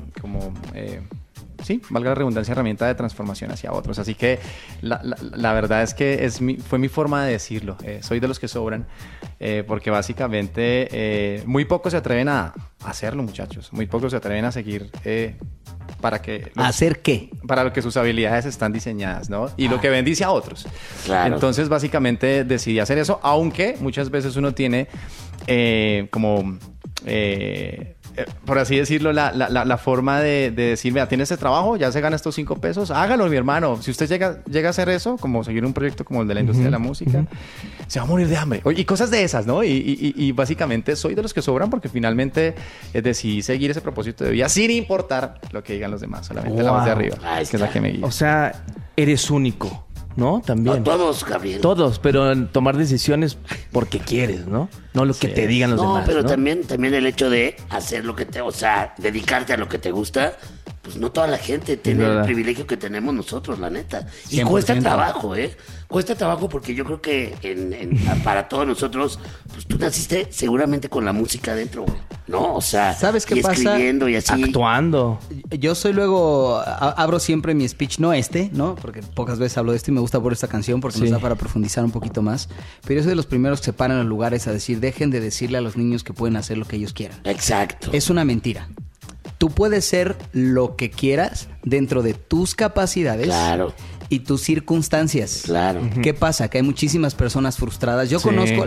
sí, valga la redundancia, herramienta de transformación hacia otros. Así que la verdad es que fue mi forma de decirlo. Soy de los que sobran, porque básicamente muy pocos se atreven a hacerlo, muchachos. Muy pocos se atreven a seguir para que... ¿Hacer qué? Para lo que sus habilidades están diseñadas, ¿no? Y lo que bendice a otros. Claro. Entonces, básicamente, decidí hacer eso, aunque muchas veces uno tiene por así decirlo, la forma de decir, mira, tiene este trabajo, ya se gana estos 5 pesos, hágalo, mi hermano. Si usted llega a hacer eso, como seguir un proyecto como el de la industria de la música, se va a morir de hambre. Y cosas de esas, ¿no? Y básicamente soy de los que sobran porque finalmente decidí seguir ese propósito de vida sin importar lo que digan los demás, solamente la voz de arriba, que es la que me guía. O sea, eres único, ¿no? También. No, todos, Gabriel. Todos, pero en tomar decisiones porque quieres, ¿no? No lo que te digan los demás. Pero ¿no? también el hecho de hacer lo que o sea, dedicarte a lo que te gusta, pues no toda la gente tiene el privilegio que tenemos nosotros, la neta. Y 100%. Cuesta trabajo, Cuesta trabajo porque yo creo que para todos nosotros, pues tú naciste seguramente con la música adentro, güey. ¿No? O sea, ¿sabes qué pasa? Escribiendo y así. Actuando. Yo soy luego, abro siempre mi speech, ¿no? Porque pocas veces hablo de esto y me gusta por esta canción porque nos da para profundizar un poquito más. Pero yo soy de los primeros que se paran en los lugares a decir, dejen de decirle a los niños que pueden hacer lo que ellos quieran. Exacto. Es una mentira. Tú puedes ser lo que quieras dentro de tus capacidades. Claro. Y tus circunstancias. Claro. ¿Qué pasa? Que hay muchísimas personas frustradas. Yo conozco...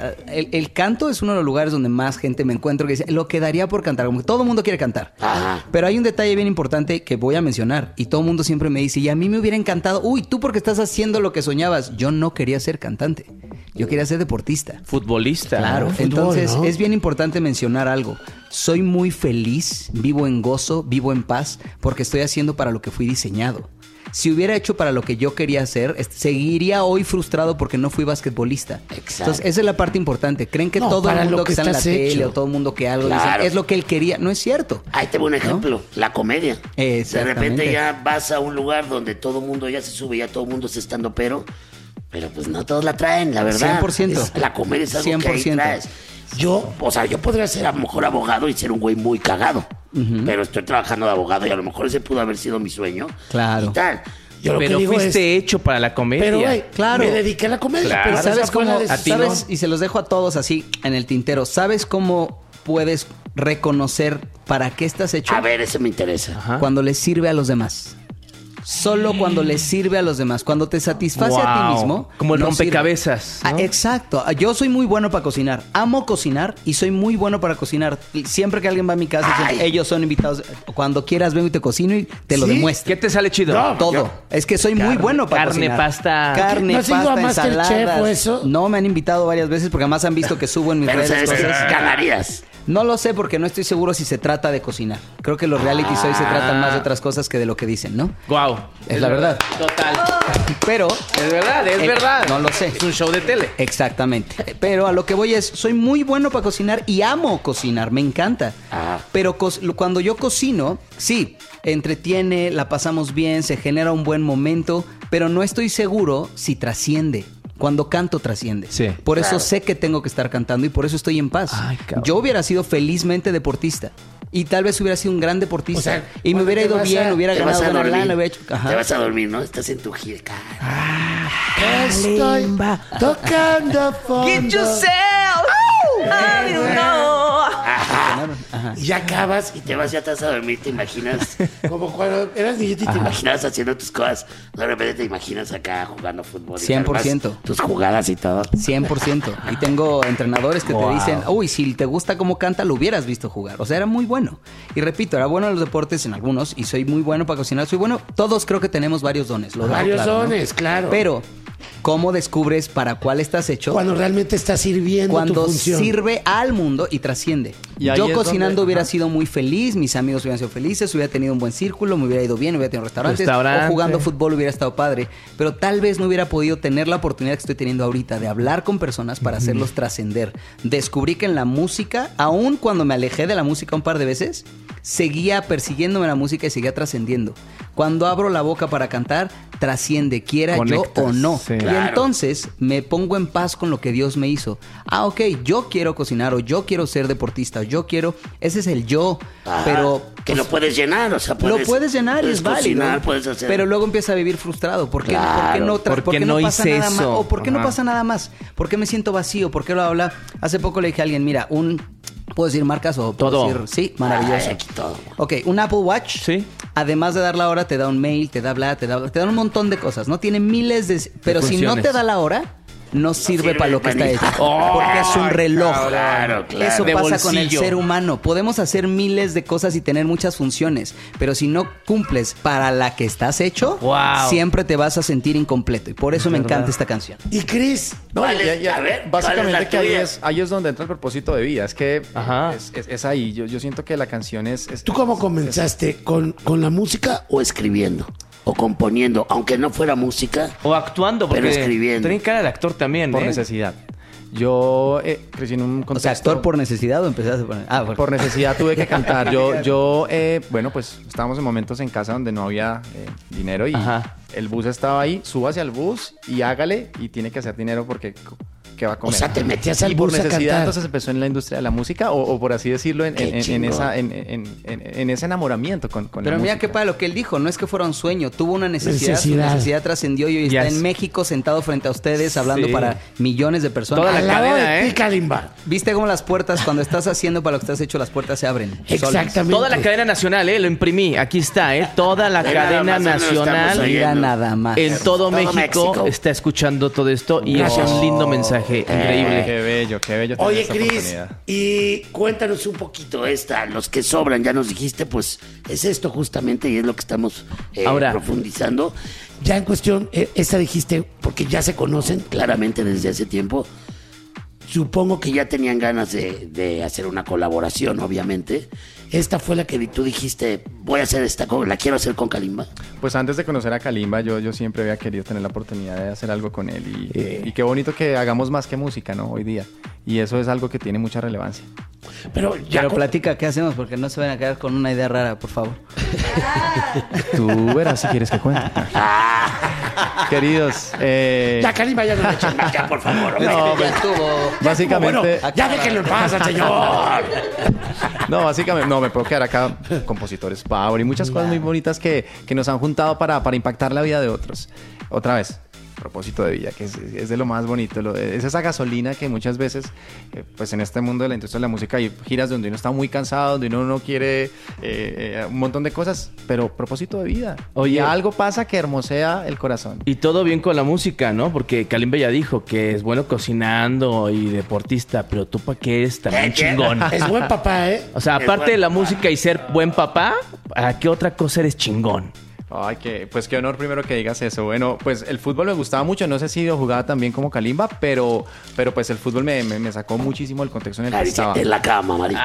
El canto es uno de los lugares donde más gente me encuentro que dice, lo que daría por cantar. Como que todo el mundo quiere cantar. Ajá. Pero hay un detalle bien importante que voy a mencionar. Y todo el mundo siempre me dice, y a mí me hubiera encantado... Uy, tú porque estás haciendo lo que soñabas. Yo no quería ser cantante. Yo quería ser deportista. Futbolista. Claro. ¿no? Entonces, ¿no? Es bien importante mencionar algo. Soy muy feliz, vivo en gozo, vivo en paz, porque estoy haciendo para lo que fui diseñado. Si hubiera hecho para lo que yo quería hacer, seguiría hoy frustrado porque no fui basquetbolista. Exacto. Entonces, esa es la parte importante. Creen que todo el mundo que está en la tele o todo el mundo que algo dice, es lo que él quería. No es cierto. Ahí te voy un ejemplo. La comedia. De Exactamente. repente ya vas a un lugar donde todo el mundo ya se sube, ya todo el mundo se estando pero pues no todos la traen, la verdad. 100%. La comedia es algo 100%. que ahí traes. Yo podría ser a lo mejor abogado y ser un güey muy cagado. Pero estoy trabajando de abogado y a lo mejor ese pudo haber sido mi sueño. Claro. Y tal. Yo lo pero que digo fuiste hecho para la comedia. Pero, güey, claro. me dediqué a la comedia. Claro. Pero ¿Sabes cómo? ¿A ti no? ¿Sabes? Y se los dejo a todos así en el tintero. ¿Sabes cómo puedes reconocer para qué estás hecho? A ver, ese me interesa. Ajá. Cuando les sirve a los demás. Solo cuando les sirve a los demás. Cuando te satisface a ti mismo. Como el no rompecabezas, ¿no? Exacto. Yo soy muy bueno para cocinar. Amo cocinar y soy muy bueno para cocinar. Siempre que alguien va a mi casa, ellos son invitados. Cuando quieras vengo y te cocino y te lo demuestro. ¿Qué te sale chido? No, Todo. Es que soy muy bueno para carne, cocinar. pasta. Carne, ¿No has ido a pasta, Masterchef ensaladas. o eso? No, me han invitado varias veces porque además han visto que subo en mis Pero redes sabes que cosas. ganarías. No lo sé porque no estoy seguro si se trata de cocinar. Creo que los realities hoy se tratan más de otras cosas que de lo que dicen, ¿no? Guau. Es la verdad. Total. Pero... Es verdad. No lo sé. Es un show de tele. Exactamente. Pero a lo que voy es, soy muy bueno para cocinar y amo cocinar, me encanta. Pero cuando yo cocino, sí, entretiene, la pasamos bien, se genera un buen momento, pero no estoy seguro si trasciende. Cuando canto trasciende. Sí. Por eso sé que tengo que estar cantando y por eso estoy en paz. Ay, cabrón. Yo hubiera sido felizmente deportista. Y tal vez hubiera sido un gran deportista. O sea, y me hubiera ido bien, hubiera te vas ganado a buena dormir. lana, hubiera hecho... Ajá. Te vas a dormir, ¿no? Estás en tu gira. Estoy tocando fondo. Get yourself. I don't know. Ajá. Y ya acabas y te vas, ya te vas a dormir, te imaginas, como cuando eras niñito y te imaginabas haciendo tus cosas, de repente te imaginas acá jugando fútbol. 100%. Tus jugadas y todo. 100%. Y tengo entrenadores que te dicen, uy, si te gusta cómo canta, lo hubieras visto jugar. O sea, era muy bueno. Y repito, era bueno en los deportes en algunos y soy muy bueno para cocinar. Soy bueno, todos creo que tenemos varios dones. Varios dones, claro. Pero, ¿cómo descubres para cuál estás hecho? Cuando realmente está sirviendo Cuando tu función. sirve al mundo y trasciende. Y ahí Yo es cocinando donde- hubiera sido muy feliz, mis amigos hubieran sido felices, hubiera tenido un buen círculo, me hubiera ido bien, hubiera tenido restaurantes, Restaurante. o jugando fútbol hubiera estado padre, pero tal vez no hubiera podido tener la oportunidad que estoy teniendo ahorita de hablar con personas para hacerlos trascender. Descubrí que en la música, aun cuando me alejé de la música un par de veces, seguía persiguiéndome la música y seguía trascendiendo. Cuando abro la boca para cantar, trasciende, quiera Conectas, yo o no. sí. Y Claro. entonces me pongo en paz con lo que Dios me hizo. Ok, yo quiero cocinar o yo quiero ser deportista o yo quiero... Ese es el yo, pero... Que lo puedes llenar, o sea, lo puedes llenar y es válido. cocinar, puedes hacer. Pero luego empieza a vivir frustrado. ¿Por qué, Claro. ¿por qué no pasa hice nada más? eso? ¿O por qué no Ajá. pasa nada más? ¿Por qué me siento vacío? ¿Por qué lo habla? Hace poco le dije a alguien, mira, ¿puedo decir marcas o puedo Todo. decir? Sí, maravilloso. Ay, aquí todo. Ok, un Apple Watch. Sí. Además de dar la hora, te da un mail, te da bla, te da un montón de cosas, ¿no? Tiene miles de... Pero si no funciones. te da la hora, no sirve para lo que está hecho. Porque es un reloj. Claro. Eso De pasa con el bolsillo. ser humano. Podemos hacer miles de cosas y tener muchas funciones, pero si no cumples para la que estás hecho, Wow. siempre te vas a sentir incompleto. Y por eso me encanta esta canción. ¿Y Cris? No, ¿Cuál ya, es? ya, A ver, básicamente ¿cuál es que la ahí tuya? ahí es donde entra el propósito de vida. Es que Ajá. es ahí. Yo siento que la canción es... ¿Tú cómo comenzaste? ¿Con la música o escribiendo? ¿O componiendo? Aunque no fuera música. O actuando, porque Pero escribiendo. tiene cara de actor también, por ¿eh? necesidad. Yo crecí en un contexto... O sea, ¿actor por necesidad o empezaste por...? Ah, bueno. Por necesidad tuve que cantar. Bueno, pues estábamos en momentos en casa donde no había dinero y Ajá. el bus estaba ahí. Súbase al bus y hágale y tiene que hacer dinero porque ¿qué va a comer? O sea, te metías al y por bus a necesidad cantar. entonces empezó en la industria de la música o por así decirlo Qué chingón. en ese enamoramiento con Pero la mira música. qué padre lo que él dijo, no es que fuera un sueño, tuvo una necesidad, Necesidad. su necesidad trascendió y hoy Ya está es. en México sentado frente a ustedes hablando Sí. para millones de personas. Toda la Al lado cadena, de ¿eh? ti, Kalimba. ¿Viste cómo las puertas, cuando estás haciendo para lo que estás hecho, las puertas se abren? solas? Exactamente. Toda la cadena nacional, lo imprimí. Aquí está, Toda la Ve nada cadena más, no lo estamos nacional oyendo. Mira nada más. en todo, Todo México, México. está escuchando todo esto y es un lindo mensaje, increíble. Qué bello tener Oye, esta Cris, oportunidad. y cuéntanos un poquito los que sobran, ya nos dijiste, pues es esto justamente y es lo que estamos Ahora. profundizando. Ya en cuestión, esta dijiste, porque ya se conocen claramente desde hace tiempo, supongo que ya tenían ganas de hacer una colaboración, obviamente. Esta fue la que tú dijiste, voy a hacer la quiero hacer con Kalimba. Pues antes de conocer a Kalimba, yo siempre había querido tener la oportunidad de hacer algo con él. Y qué bonito que hagamos más que música, ¿no? Hoy día. Y eso es algo que tiene mucha relevancia. Pero ya Pero platica, ¿qué hacemos? Porque no se van a quedar con una idea rara, por favor. Tú verás si quieres que cuente. Queridos, ya Kalimba ya no le echen más, ya por favor. hombre. No, ya estuvo. básicamente... Bueno, ya déjenlo en paz al señor. No, básicamente, no, me puedo quedar acá. Compositores Power y muchas cosas muy bonitas que nos han juntado para impactar la vida de otros. Otra vez, propósito de vida, que es de lo más bonito. Es esa gasolina que muchas veces, pues en este mundo de la industria de la música hay giras donde uno está muy cansado, donde uno no quiere un montón de cosas, pero propósito de vida. Oye. Y algo pasa que hermosea el corazón. Y todo bien con la música, ¿no? Porque Kalimba ya dijo que es bueno cocinando y deportista, pero tú para qué eres también chingón. Es buen papá, ¿eh? O sea, Es aparte buen de la papá. música y ser buen papá, ¿a qué otra cosa eres chingón? Ay, pues qué honor primero que digas eso. Bueno, pues el fútbol me gustaba mucho. No sé si yo jugaba tan bien como Kalimba, pero pues el fútbol me sacó muchísimo del contexto en el que estaba. En la cama, marica.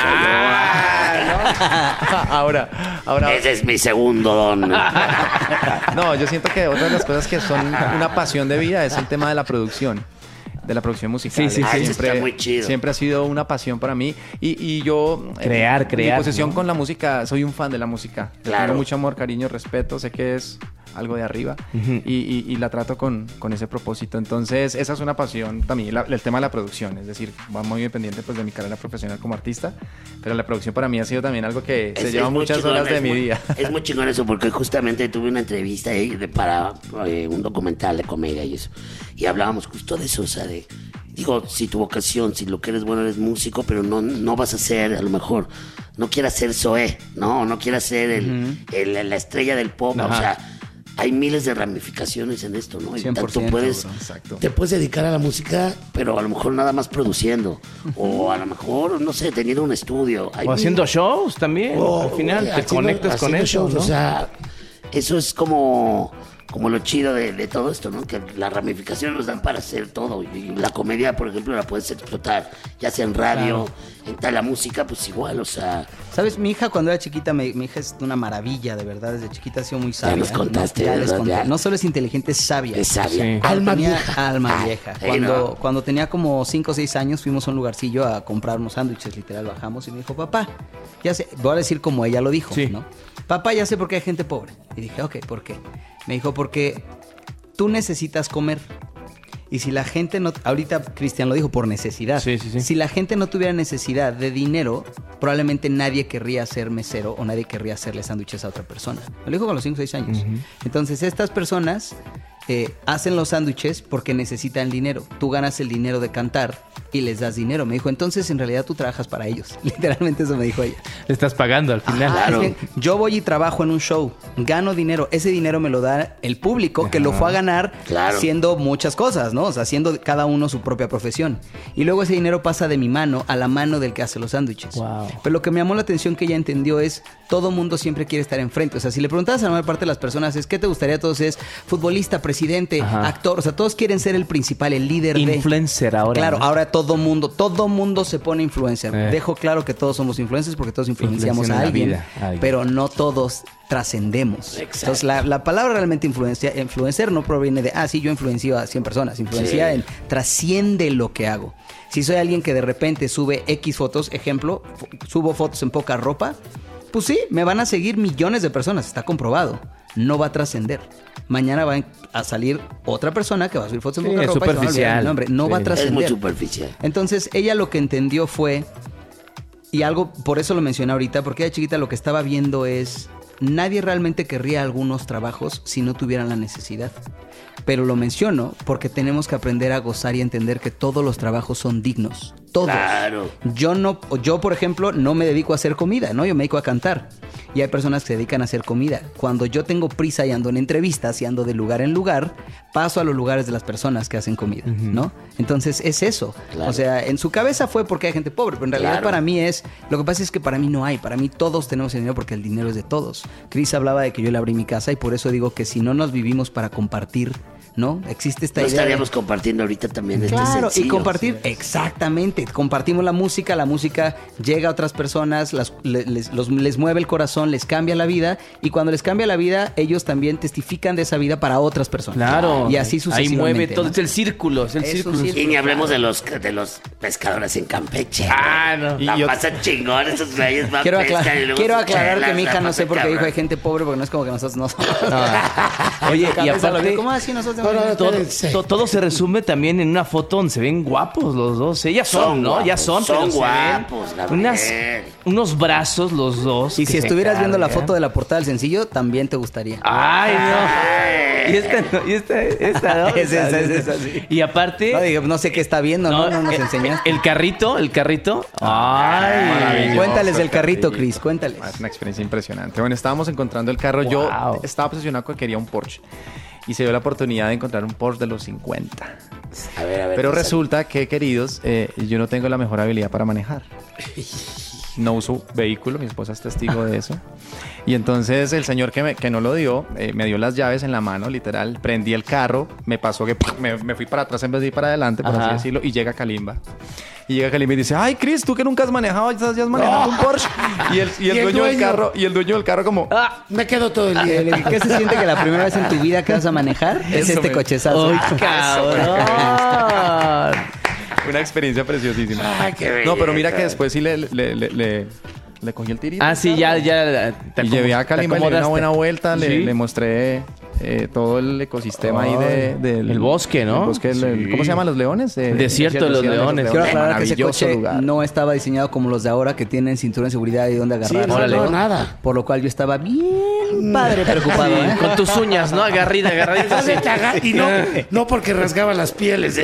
Ahora. Ese es mi segundo don. No, yo siento que otra de las cosas que son una pasión de vida es el tema de la producción musical. Sí, sí, sí. Eso está muy chido. Siempre ha sido una pasión para mí y yo Crear, mi posición ¿no? con la música, soy un fan de la música. Claro. Tengo mucho amor, cariño, respeto, sé que es algo de arriba y la trato con ese propósito. Entonces, esa es una pasión también, el tema de la producción, es decir, va muy dependiente pues de mi carrera profesional como artista, pero la producción para mí ha sido también algo que se lleva muy muchas chingón, horas de es mi muy- día. Es muy chingón eso, porque justamente tuve una entrevista ahí para un documental de comedia y eso. Y hablábamos justo de eso, o sea, digo, si tu vocación, si lo que eres bueno eres músico, pero no vas a ser, a lo mejor, no quieras ser Zoé, no quieras ser la estrella del pop, Ajá. o sea, hay miles de ramificaciones en esto, ¿no? Y 100%, tanto puedes, bro. Exacto. te puedes dedicar a la música, pero a lo mejor nada más produciendo, o a lo mejor, no sé, teniendo un estudio. Hay O haciendo shows también. Al final te haciendo- conectas con haciendo eso, shows, ¿no? O sea, eso es como lo chido de todo esto, ¿no? Que las ramificaciones nos dan para hacer todo. Y la comedia, por ejemplo, la puedes explotar, ya sea en radio, en tal, la música, pues igual, o sea, ¿Sabes? Mi hija cuando era chiquita, mi hija es una maravilla, de verdad. Desde chiquita ha sido muy sabia. nos contaste, Ya les ¿verdad? conté. Ya. No solo es inteligente, es sabia. es sabia. Sí. Alma Tenía vieja. Alma Ah, vieja. sí, ¿no? Cuando tenía como 5 o 6 años, fuimos a un lugarcillo a comprar unos sándwiches, literal, bajamos y me dijo, papá, ya sé, voy a decir como ella lo dijo, Sí. ¿no? Papá, ya sé por qué hay gente pobre. Y dije, ok, ¿por qué? Me dijo, porque tú necesitas comer. Y si la gente no... Ahorita Cristian lo dijo, por necesidad. Sí, sí, sí. Si la gente no tuviera necesidad de dinero, probablemente nadie querría ser mesero o nadie querría hacerle sándwiches a otra persona. Me lo dijo con los 5 o 6 años. Entonces, estas personas hacen los sándwiches porque necesitan dinero. Tú ganas el dinero de cantar y les das dinero. Me dijo, entonces en realidad tú trabajas para ellos. Literalmente eso me dijo ella. Le estás pagando al final. Claro. Es que yo voy y trabajo en un show, gano dinero. Ese dinero me lo da el público que lo fue a ganar haciendo muchas cosas, ¿no? O sea, haciendo cada uno su propia profesión. Y luego ese dinero pasa de mi mano a la mano del que hace los sándwiches. Wow. Pero lo que me llamó la atención que ella entendió es, todo mundo siempre quiere estar enfrente. O sea, si le preguntabas a la mayor parte de las personas, ¿qué te gustaría a todos? Es futbolista, presidente, actor. O sea, todos quieren ser el principal, el líder Influencer ahora. Claro, ¿no? ahora todo mundo se pone influencer. Dejo claro que todos somos influencers porque todos influenciamos a alguien, pero no todos trascendemos. Entonces, la palabra realmente influencer no proviene de, sí, yo influencio a 100 personas. Influencia en trasciende lo que hago. Si soy alguien que de repente sube X fotos, ejemplo, subo fotos en poca ropa, pues sí, me van a seguir millones de personas, está comprobado. No va a trascender. Mañana va a salir otra persona que va a subir fotos en poca ropa. Es superficial. No va a trascender. Es muy superficial. Entonces, ella lo que entendió fue, y algo, por eso lo mencioné ahorita, porque ella chiquita lo que estaba viendo es, nadie realmente querría algunos trabajos si no tuvieran la necesidad. Pero lo menciono porque tenemos que aprender a gozar y entender que todos los trabajos son dignos. Todos. Claro. Yo, por ejemplo, no me dedico a hacer comida, ¿no? Yo me dedico a cantar. Y hay personas que se dedican a hacer comida. Cuando yo tengo prisa y ando en entrevistas y ando de lugar en lugar, paso a los lugares de las personas que hacen comida, ¿no? Entonces es eso. Claro. O sea, en su cabeza fue porque hay gente pobre, pero en realidad para mí lo que pasa es que para mí no hay. Para mí todos tenemos el dinero porque el dinero es de todos. Chris hablaba de que yo le abrí mi casa y por eso digo que si no nos vivimos para compartir, ¿no? Existe esta No idea. estaríamos compartiendo ahorita también Claro, sencillo, y compartir, sí. exactamente. Compartimos la música llega a otras personas, les mueve el corazón, les cambia la vida, y cuando les cambia la vida, ellos también testifican de esa vida para otras personas. Claro. Y así Ahí sucesivamente. mueve todo, ¿no? es el círculo, es el Es un círculo. círculo. Y ni hablemos de los pescadores en Campeche. No. La pasan chingón, esos güeyes van Quiero, pescan y luego quiero sus aclarar chelas, que mi hija la no sé pasan por qué dijo cabrón. hay gente pobre, porque no es como que nosotros no somos. Oye, y aparte, ¿cómo así nosotros? todo se resume también en una foto donde se ven guapos los dos. Ya son, ¿no? guapos, Ya son, son pero se guapos, ven la verdad. unos brazos los dos. Y que si se estuvieras viendo la cargan. foto de la portada del sencillo, también te gustaría. Ay, no. Y esta, ¿no? Es esa, sí. Y aparte... No sé qué está viendo, no nos enseñaste. El carrito. Ay, Maravilloso. Cuéntales del carrito, Chris, cuéntales. Es una experiencia impresionante. Bueno, estábamos encontrando el carro. Yo estaba obsesionado con que quería un Porsche. Y se dio la oportunidad de encontrar un Porsche de los 50. A ver. Pero resulta que, queridos, yo no tengo la mejor habilidad para manejar. No uso vehículo, mi esposa es testigo de eso. Y entonces el señor que no lo dio, me dio las llaves en la mano, literal. Prendí el carro, me pasó que me fui para atrás en vez de ir para adelante, por así decirlo, y llega Kalimba. Y y dice, ay, Chris, tú que nunca has manejado, ya has manejado un Porsche. Y el dueño del carro como... me quedo todo el día. ¿Qué se siente que la primera vez en tu vida que vas a manejar es este cochezazo? ¡Ay, cabrón! Una experiencia preciosísima. Ay, qué No, pero mira belleza. que después sí le cogí el tirito. Sí, ya. Y llevé a Kalimba, le di una buena vuelta, le mostré todo el ecosistema ahí del... El bosque, ¿no? El bosque, ¿cómo se llaman los leones? Desierto de los Leones. Quiero aclarar que ese Maravilloso coche lugar. no estaba diseñado como los de ahora que tienen cinturón de seguridad y donde agarrar. no, nada. Por lo cual yo estaba bien padre preocupado, ¿eh? Con tus uñas, ¿no? Agarradito así. Y no porque rasgaba las pieles.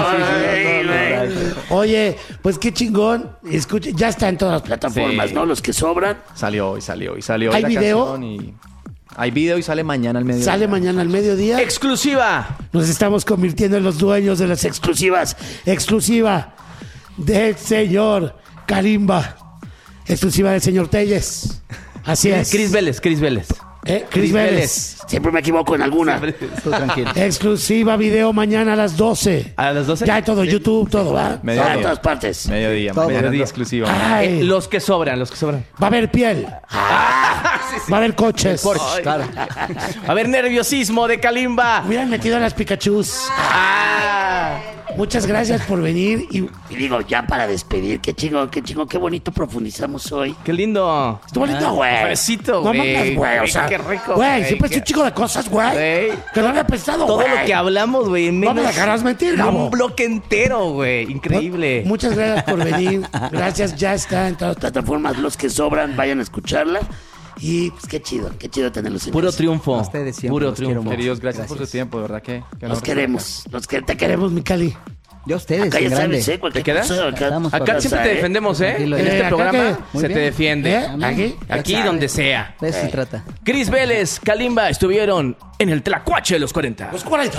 Oye, pues qué chingón. Escucha, ya está en todas las plataformas, Sí. ¿no? Los que sobran. Salió hoy. ¿Hay la video? canción y- Hay video y sale mañana al mediodía. Sale mañana al mediodía. ¡Exclusiva! Nos estamos convirtiendo en los dueños de las exclusivas. Exclusiva del señor Kalimba. Exclusiva del señor Telles. Así es. Chris Vélez. Chris Vélez. Siempre me equivoco en alguna. Tú tranquilo. Exclusiva video mañana a las 12. ¿A las 12? Ya hay todo, YouTube, todo, ¿va? Mediodía. En todas partes. Mediodía. Todo Mañana es mediodía. exclusiva. Ay, Los que sobran. va a haber piel. Va a haber coches. Porsche, claro. A ver, nerviosismo de Kalimba. Hubieran metido a las Pikachus. Muchas gracias por venir. Y digo, ya para despedir, qué chingo, qué bonito profundizamos hoy. ¡Qué lindo! Estuvo lindo, güey. Fresito, No güey. mames, güey. O sea, Qué rico, güey, güey. siempre es un chico de cosas, güey. Güey. Que no había pensado, Todo güey. lo que hablamos, güey, en No menos me dejarás mentir, Gabo. un bloque entero, güey. Increíble. Muchas gracias por venir. Gracias, ya está en todas las plataformas. Los que sobran, vayan a escucharla. Y pues qué chido tenerlos en Puro casa. triunfo. A ustedes siempre Puro los quiero triunfo. mucho. Queridos, gracias por su Gracias. tiempo, de verdad que Los queremos, te queremos, mi Cali. Yo a ustedes, Acá en ya grande. sabes, cualquier ¿Te quedas? cosa, Estamos Acá para siempre te defendemos, ¿eh? Tranquilo, En ya. este acá programa que- Muy se bien. te defiende. ¿Aquí? Aquí donde sea. De eso se trata. Cris Vélez, Kalimba estuvieron en el Tlacuache de los 40. Los 40.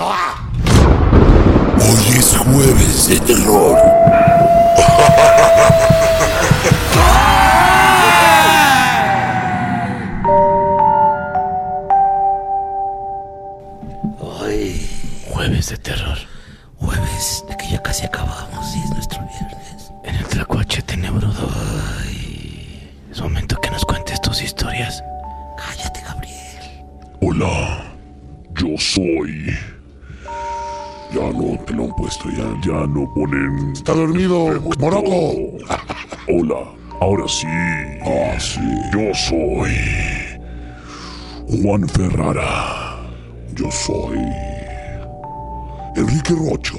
Hoy es jueves de terror. Ay, Jueves de terror. jueves, de que ya casi acabamos y es nuestro viernes. En el Tlacuache tenebrudo. Es momento que nos cuentes tus historias. Cállate, Gabriel. Hola, yo soy. Ya no te lo han puesto, ya no ponen. Está dormido, Morocco. Hola, ahora sí. Ah, sí. Yo soy Juan Ferrara. Yo soy Enrique Rocha.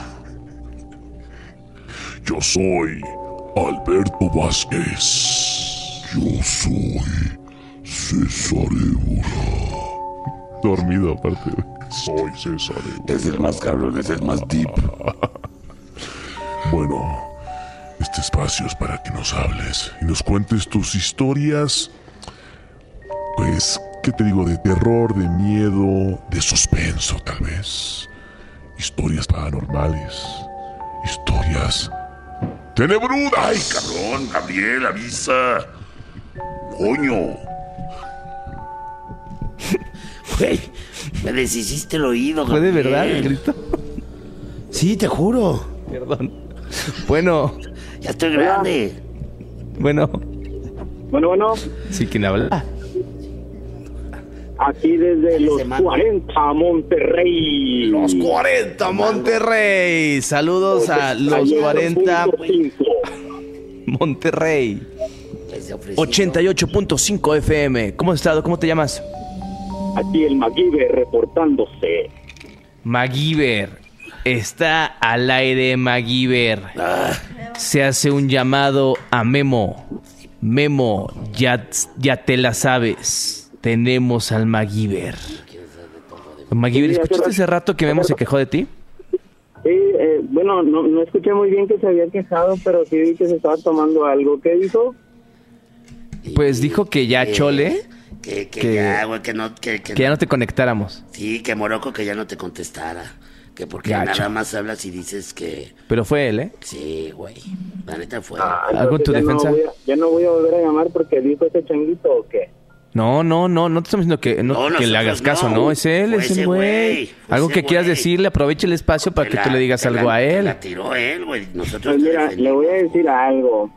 Yo soy Alberto Vázquez. Yo soy César Évora. Dormido aparte. Soy César Évora. Es el más cabrón, es el más deep. Bueno, este espacio es para que nos hables y nos cuentes tus historias. Pues, ¿qué te digo? De terror, de miedo, de suspenso tal vez. Historias paranormales. Historias tenebrudas. Ay, cabrón, Gabriel, avisa. Coño. Güey, me deshiciste el oído, ¿Fue de Gabriel. verdad el grito? Sí, te juro. Perdón. Bueno, Ya estoy grande. bueno. Bueno, Sí, ¿quién habla? aquí desde los 40, Monterrey. 40, Monterrey. Saludos a los 40, 88.5. Monterrey. Les he ofrecido. 88.5 FM. ¿Cómo has estado? ¿Cómo te llamas? Aquí el Maguibe reportándose. MacGyver. Está al aire MacGyver. Se hace un llamado a Memo. Memo, ya te la sabes. Tenemos al MacGyver. MacGyver, ¿escuchaste hace rato que Memo se quejó de ti? Sí, bueno, no escuché muy bien que se había quejado, pero sí vi que se estaba tomando algo. ¿Qué dijo? Pues dijo que ya chole, Que que- ya, güey, que ya no te conectáramos. Sí, que Morocco que ya no te contestara. Que porque Gacho. nada más hablas y dices que... Pero fue él, ¿eh? Sí, güey. La neta fue. ¿Algo en tu Entonces defensa? ya no voy a volver a llamar porque dijo ese changuito o qué. No te estamos diciendo que, No, que le nosotros hagas caso, no. ¿no? Es él, Fue es ese el güey. güey, fue Algo ese que quieras güey. decirle, aprovecha el espacio para que tú le digas algo a él. La tiró él, güey. Nosotros Pues te mira, le defendimos. voy a decir algo.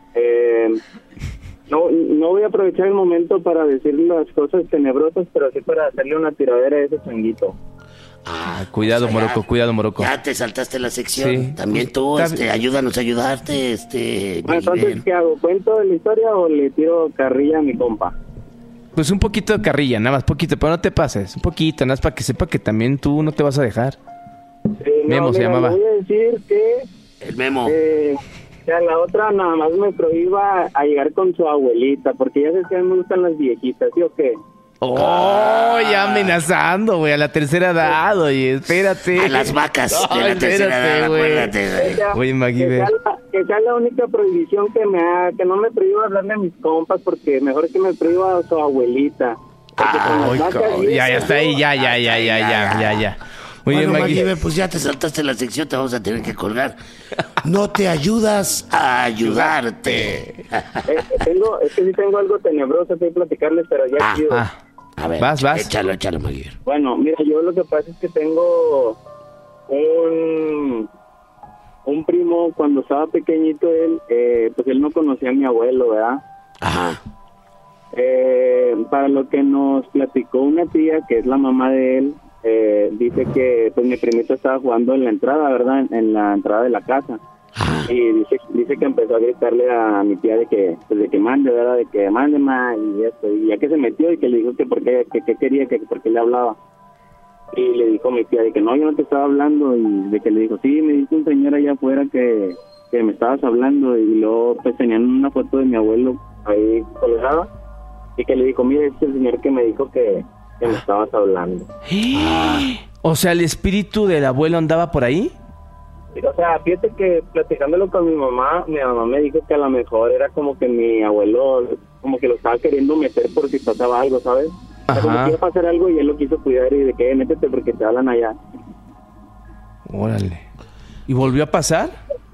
No voy a aprovechar el momento para decirle las cosas tenebrosas, pero sí para hacerle una tiradera a ese changuito. Cuidado, o sea, Morocco, cuidado, Morocco. Ya te saltaste la sección. Sí. También tú, Está- ayúdanos a ayudarte, Bueno, entonces, ¿qué hago? ¿Cuento la historia o le tiro carrilla a mi compa? Pues un poquito de carrilla, nada más, poquito, pero no te pases. Un poquito, nada más para que sepa que también tú no te vas a dejar. Memo se mira, llamaba. le voy a decir que El Memo. que a la otra nada más me prohíba a llegar con su abuelita, porque ya sabes que a mí me gustan las viejitas, ¿sí o qué? Oh, ya amenazando, güey, a la tercera edad, oye, espérate. A las vacas de Ay, la tercera espérate, edad, güey. acuérdate, güey. Oye, MacGyver. Que sea la única prohibición que no me prohíba hablarle a mis compas, porque mejor que me prohíba a su abuelita. Porque con las Ay, vacas y ya eso, está ahí, ya. Oye, Bueno, MacGyver. MacGyver, pues ya te saltaste la sección, te vamos a tener que colgar. No te ayudas a ayudarte. es que sí tengo algo tenebroso que platicarles, pero ya quiero. A ver, Vas. échalo, MacGyver. Bueno, mira, yo lo que pasa es que tengo un primo, cuando estaba pequeñito él, pues él no conocía a mi abuelo, ¿verdad? Ajá. Para lo que nos platicó una tía, que es la mamá de él, dice que pues mi primito estaba jugando en la entrada, ¿verdad? En la entrada de la casa. Y dice que empezó a gritarle a mi tía de que mande, ¿verdad? De que mande más y esto. Y ya que se metió y que le dijo que por qué quería, que por qué le hablaba. Y le dijo mi tía de que no, yo no te estaba hablando. Y de que le dijo, sí, me dijo un señor allá afuera que me estabas hablando. Y luego pues tenían una foto de mi abuelo ahí colgada. y que le dijo, mira, este es el señor que me dijo que me estabas hablando. O sea, ¿el espíritu del abuelo andaba por ahí? O sea, fíjate que platicándolo con mi mamá me dijo que a lo mejor era como que mi abuelo como que lo estaba queriendo meter por si pasaba algo, ¿sabes? O sea, como que iba a pasar algo y él lo quiso cuidar y de que métete porque te hablan allá. Órale. ¿Y volvió a pasar?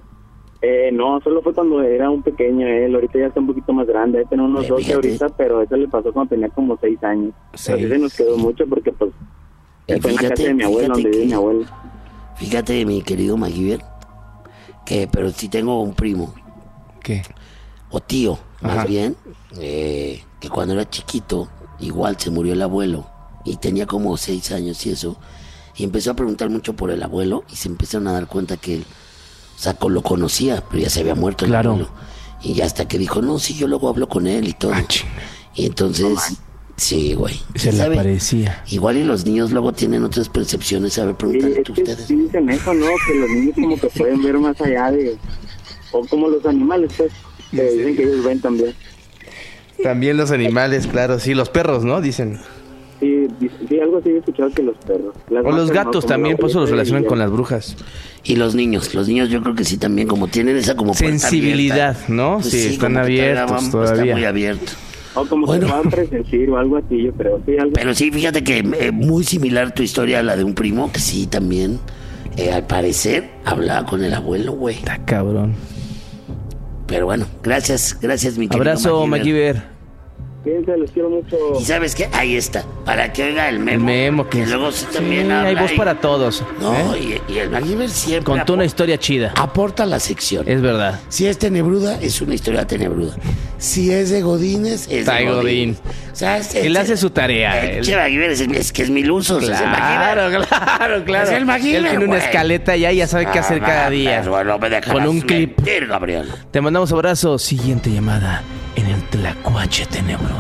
No, solo fue cuando era un pequeño él. Ahorita ya está un poquito más grande. Debe tener unos 12 ahorita, pero eso le pasó cuando tenía como 6 años. Pero sí se nos quedó mucho porque pues él fue en la casa de mi abuelo, donde vive mi abuelo. Fíjate, mi querido MacGyver, pero sí tengo un primo. ¿Qué? O tío, más bien, que cuando era chiquito, igual se murió el abuelo y tenía como 6 años y eso, y empezó a preguntar mucho por el abuelo y se empezaron a dar cuenta que él, o sea, lo conocía, pero ya se había muerto el abuelo. Y ya hasta que dijo, no, sí, yo luego hablo con él y todo. Y entonces, sí, güey. Se le aparecía. Igual y los niños luego tienen otras percepciones. A ver, pregúntale tú ustedes. Sí dicen eso, ¿no? Que los niños como que pueden ver más allá de... O como los animales, pues. Que dicen que ellos ven también. También los animales, claro. Sí, los perros, ¿no? Dicen. Sí, algo así he escuchado que los perros. O los gatos también, por eso los relacionan con las brujas. Y los niños yo creo que sí también, como tienen esa como sensibilidad, ¿no? Pues sí, están abiertos todavía. Está muy abierto. O como que van a presenciar o algo así, yo creo. Sí, algo. Pero sí, fíjate que muy similar tu historia a la de un primo, que sí también, al parecer, hablaba con el abuelo, güey. Está cabrón. Pero bueno, gracias mi querido Abrazo, MacGyver. Fíjense, les quiero mucho. Y ¿sabes qué? Ahí está, para que oiga el memo. El memo que luego sí también habla. Hay voz para todos. No, y el MacGyver siempre contó una historia chida. Aporta la sección. Es verdad. Si es tenebruda, es una historia tenebruda. Si es de Godines, es de Godín. O sea, él hace su tarea. Che, MacGyver es que es mil usos. Claro. Es el MacGyver. Él tiene una escaleta ya y ya sabe qué hacer cada día. Bueno, me con un clip. Gabriel. Te mandamos abrazo. Siguiente llamada en el Tlacuache tenebrudo.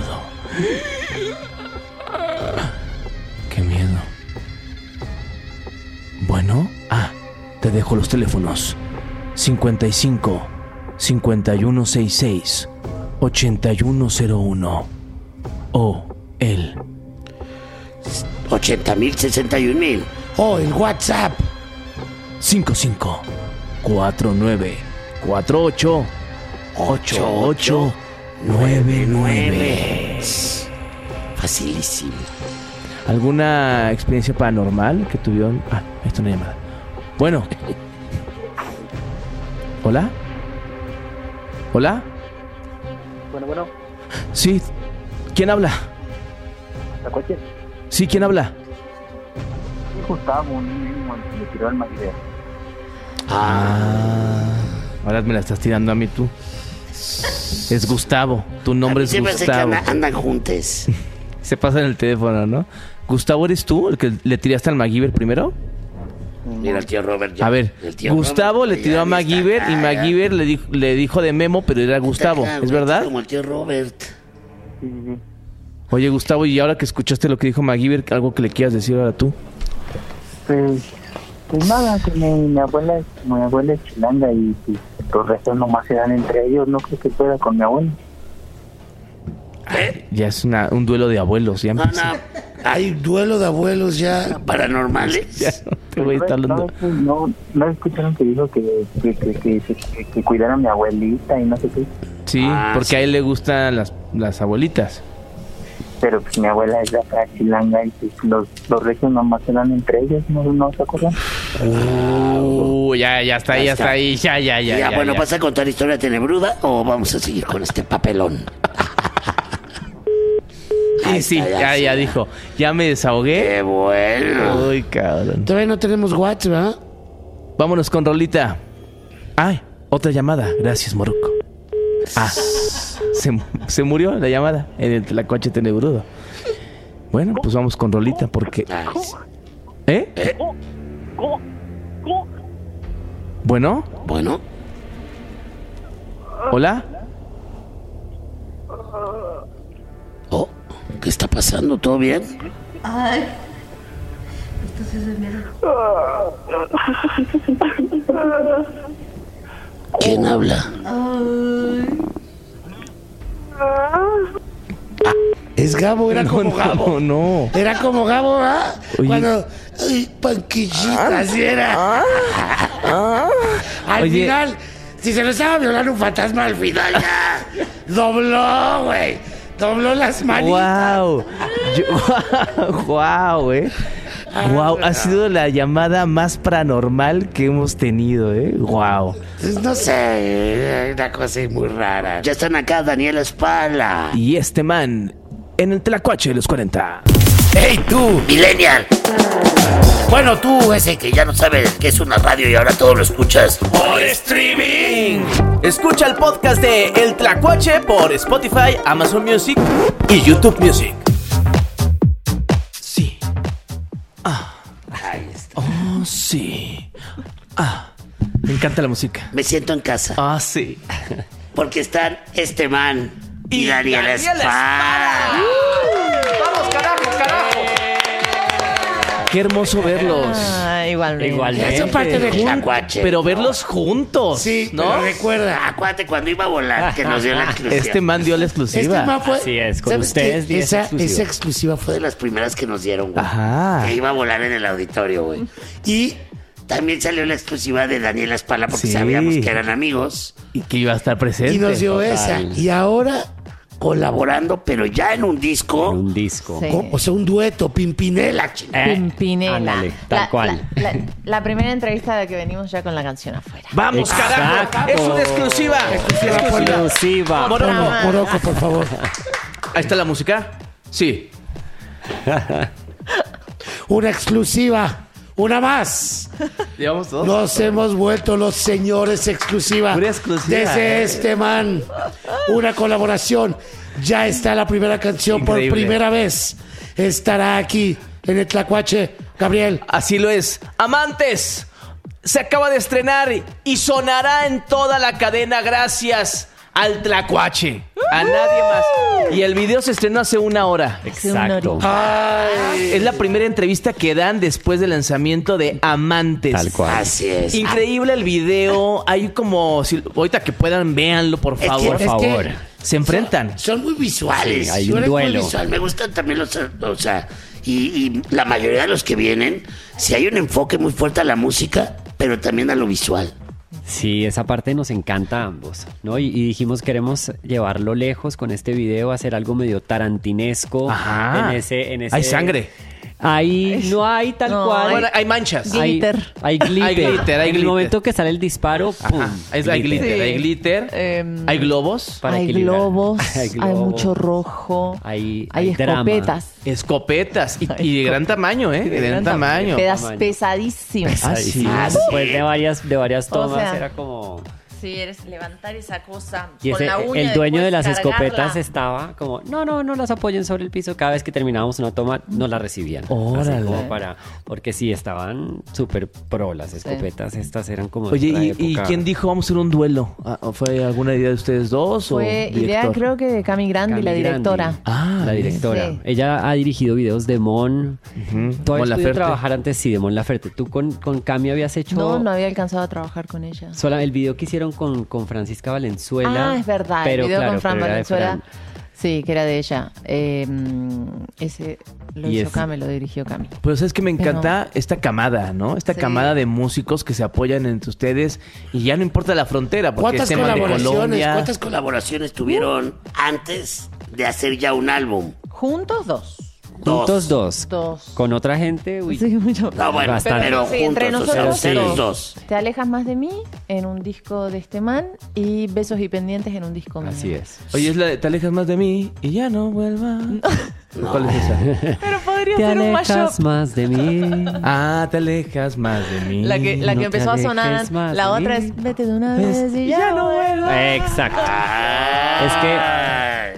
Qué miedo. Bueno, te dejo los teléfonos. 55 5166 8101 o el 80,000 61,000 o el WhatsApp 55 49 48 8899. Facilísimo. ¿Alguna experiencia paranormal que tuvieron? Ahí está una llamada. Bueno. ¿Hola? ¿Hola? Bueno. Sí. ¿Quién habla? ¿La coche? Sí, ¿quién habla? Gustavo, un niño que le tiró al MacGyver. Ahora me la estás tirando a mí tú. Es Gustavo. Tu nombre es Gustavo. Andan juntos. Se pasa en el teléfono, ¿no? Gustavo, ¿eres tú el que le tiraste al MacGyver primero? Mira, el tío Robert. A ver, Gustavo Robert, le tiró a MacGyver y MacGyver le dijo de Memo, pero era Gustavo. ¿Es verdad? Como el tío Robert. Oye, Gustavo, y ahora que escuchaste lo que dijo MacGyver, ¿algo que le quieras decir ahora tú? Pues nada, que mi abuela es chilanga y los restos nomás se dan entre ellos. No creo que pueda con mi abuelo. Ya es un duelo de abuelos. Ya no. Hay duelo de abuelos ya paranormales. Ya no te voy a estar hablando. No escucharon que dijo que cuidara a mi abuelita y no sé qué. Sí, porque a él le gustan las abuelitas. Pero pues mi abuela es de acá chilanga y pues, los regios nomás se dan entre ellos, ¿no se acuerdan? Ya está ahí. Ya, bueno, ¿vas a contar historia tenebruda o vamos a seguir con este papelón? Sí, ya dijo. Ya me desahogué. ¡Qué bueno! Uy, cabrón. Todavía no tenemos WhatsApp, ¿verdad? Vámonos con rolita. Otra llamada. Gracias, Moruco. Se murió la llamada en el Tlacuache tenebrudo. Bueno, pues vamos con rolita porque... ¿Bueno? ¿Hola? ¿Qué está pasando? ¿Todo bien? Ay, esto sí es de miedo. ¿Quién habla? Ay. Es Gabo, era como Gabo. No. Era como Gabo, ¿ah? Oye. Cuando... Ay, panquillita, así era. Al Oye. final, si se lo estaba violando un fantasma, al final ya dobló, güey. Dobló las manitas. Wow. Wow, Wow, ha sido la llamada más paranormal que hemos tenido, Wow. Pues no sé, una cosa muy rara. Ya están acá, Daniela Espala. Y este man en el Tlacuache de los 40. ¡Hey tú, millennial! Bueno, tú, ese que ya no sabe qué es una radio y ahora todo lo escuchas por streaming. Escucha el podcast de El Tlacuache por Spotify, Amazon Music y YouTube Music. Sí. Ahí está. Oh, sí. Me encanta la música. Me siento en casa. Sí. Porque están este man y Daniela Espala. ¡Vamos, carajo! Qué hermoso verlos. Igualmente. Son parte del Tlacuache. Pero verlos juntos. Sí, ¿no? pero recuerda, acuérdate cuando iba a volar, que nos dio la exclusiva. Este man dio la exclusiva. Este man fue, Así es, con ¿sabes ustedes qué? y es exclusiva. Esa exclusiva fue de las primeras que nos dieron, güey. Ajá. Que iba a volar en el auditorio, güey. Y también salió la exclusiva de Daniela Espala porque Sí. sabíamos que eran amigos. Y que iba a estar presente. Y nos dio Total. esa. Y ahora colaborando, pero ya en un disco. Un disco. Sí. O sea, un dueto, Pimpinela, chingada. Pimpinela. ándale, tal cual. La primera entrevista de que venimos ya con la canción afuera. ¡Vamos, Exacto. carajo! ¡Es una exclusiva! Exclusiva. Morocco, por favor. Ahí está la música. Sí. Una exclusiva. Una más. Llevamos dos. Nos hemos vuelto los señores exclusiva. Pura exclusiva, Desde este man. Una colaboración. Ya está la primera canción. Increíble. Por primera vez. Estará aquí en el Tlacuache. Gabriel. Así lo es. Amantes, se acaba de estrenar y sonará en toda la cadena gracias al Tlacuache. A nadie más. Y el video se estrenó hace 1 hora. Exacto. Es la primera entrevista que dan después del lanzamiento de Amantes. Tal cual. Así es. Increíble el video. Hay como... ahorita que puedan, véanlo, por Es favor. que- es que Se enfrentan. Son muy visuales. Sí, hay Tú un eres muy duelo. visual. Me gustan también los... O sea, y la mayoría de los que vienen, si hay un enfoque muy fuerte a la música, pero también a lo visual. Sí, esa parte nos encanta a ambos, ¿no? Y dijimos, queremos llevarlo lejos con este video, hacer algo medio tarantinesco. Ajá. En ese... Hay sangre. Ahí no hay tal No, cual. Bueno, hay manchas. Glitter. Hay glitter. Hay glitter, hay En el glitter. momento que sale el disparo, ¡pum! Ajá. Hay glitter, Sí. hay glitter. Hay globos. Para Hay equilibrar. globos, Hay hay globos. mucho rojo, Hay escopetas. drama. Escopetas. Y de gran tamaño, ¿eh? De gran tamaño. Pedas pesadísimas. Ah, sí. Después de varias tomas O sea, era como... Sí, eres levantar esa cosa Y con ese, la uña. el dueño de las después escopetas cargarla. estaba como, no las apoyen sobre el piso. Cada vez que terminábamos una toma, no la recibían. Órale. Así como porque sí, estaban súper pro las escopetas. Estas eran como de Oye, otra ¿y época. quién dijo vamos a hacer un duelo? ¿Fue alguna idea de ustedes dos? Fue o idea, director? creo que de Cami Grandi, la Cami directora. Grandi, Ah, la bien. directora. Sí. Ella ha dirigido videos de Mon. Mon Tú habías podido Laferte. trabajar antes, sí, de Mon Laferte. ¿Tú con Cami habías hecho No había alcanzado a trabar con ella. el video que hicieron con Francisca Valenzuela? Ah, es verdad, Pero el video claro, con Fran pero era de Valenzuela. Fran. Sí, que era de ella. Ese lo Y hizo es- Cami, lo dirigió Cami. Pero sabes que me Pero- encanta esta camada, ¿no? Esta Sí. camada de músicos que se apoyan entre ustedes y ya no importa la frontera, porque ¿Cuántas es tema de colaboraciones? Colombia. Tuvieron antes de hacer ya un álbum? Juntos dos. Juntos dos. Dos. Con otra gente, uy. Sí, mucho. No, bueno, Bastante. pero Sí, entre juntos, o sea, nosotros ustedes dos. dos. Te alejas más de mí en un disco de este man y Besos y Pendientes en un disco mío. Así es. Oye, es la de te alejas más de mí y ya no vuelva. ¿Cuál es esa? Pero podría Te ser un alejas mashup. más de mí. Ah, te alejas más de mí. La que no te empezó a sonar, alejes más la de otra mí. es vete de una vez y ya no vuelvas. Exacto. Es que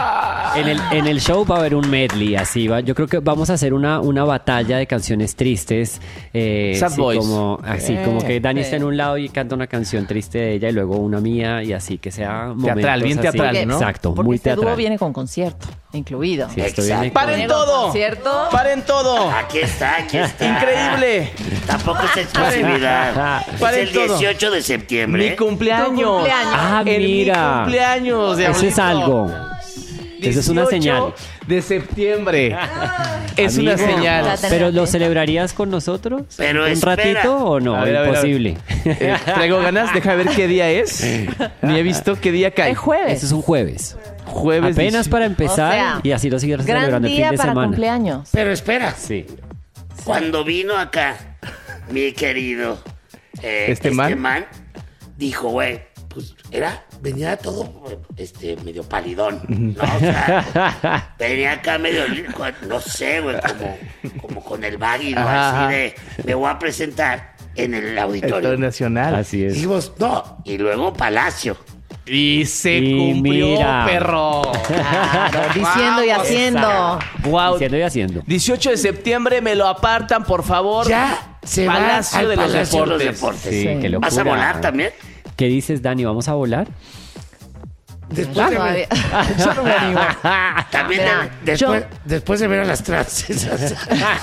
en el show va a haber un medley, así va. Yo creo que vamos a hacer una batalla de canciones tristes. Sad así Boys. como que Dani sí. está en un lado y canta una canción triste de ella y luego una mía y así que sea Teatral, momentos bien así. teatral, ¿no? Exacto, Porque muy este dúo teatral. viene con concierto incluido. Sí, esto viene ¡Paren Con todo! concierto. ¡Paren todo! Aquí está. ¡Increíble! Tampoco es exclusividad. Es Paren el todo. 18 de septiembre. Mi cumpleaños. Tu cumpleaños. Ah, En mi mira. cumpleaños, Eso es diablito. algo. Eso es una 18 señal. de septiembre. Es una Amigo, señal. ¿Pero lo celebrarías con nosotros? Pero ¿Un espera. ratito o no? A ver, a ver, a ver. Imposible. Traigo ganas, deja ver qué día es. Ni he visto qué día cae. Es jueves. Eso es un jueves. Jueves. Apenas 18. para empezar O sea, y así lo sigues Gran celebrando el fin día de para semana. cumpleaños. Pero espera, Sí. cuando vino acá mi querido ¿Este man? dijo, güey, pues venía todo medio palidón, ¿no? O sea, venía acá medio, no sé, güey, como con el baggy, ¿no? Ajá. Así de, me voy a presentar en el El auditorio. nacional. Así es. Dijimos, no, y luego Palacio. Y se Y cumplió, mira. perro. Claro, diciendo y haciendo. Wow. Diciendo y haciendo. 18 de septiembre, me lo apartan, por favor. Ya se Palacio va al de los Palacio de los Deportes. Deportes. Sí, qué locura. ¿Vas a volar también? ¿Qué dices, Dani? ¿Vamos a volar? Después de ver, Todavía. Yo no me animo. también Mira, después de ver a las transes.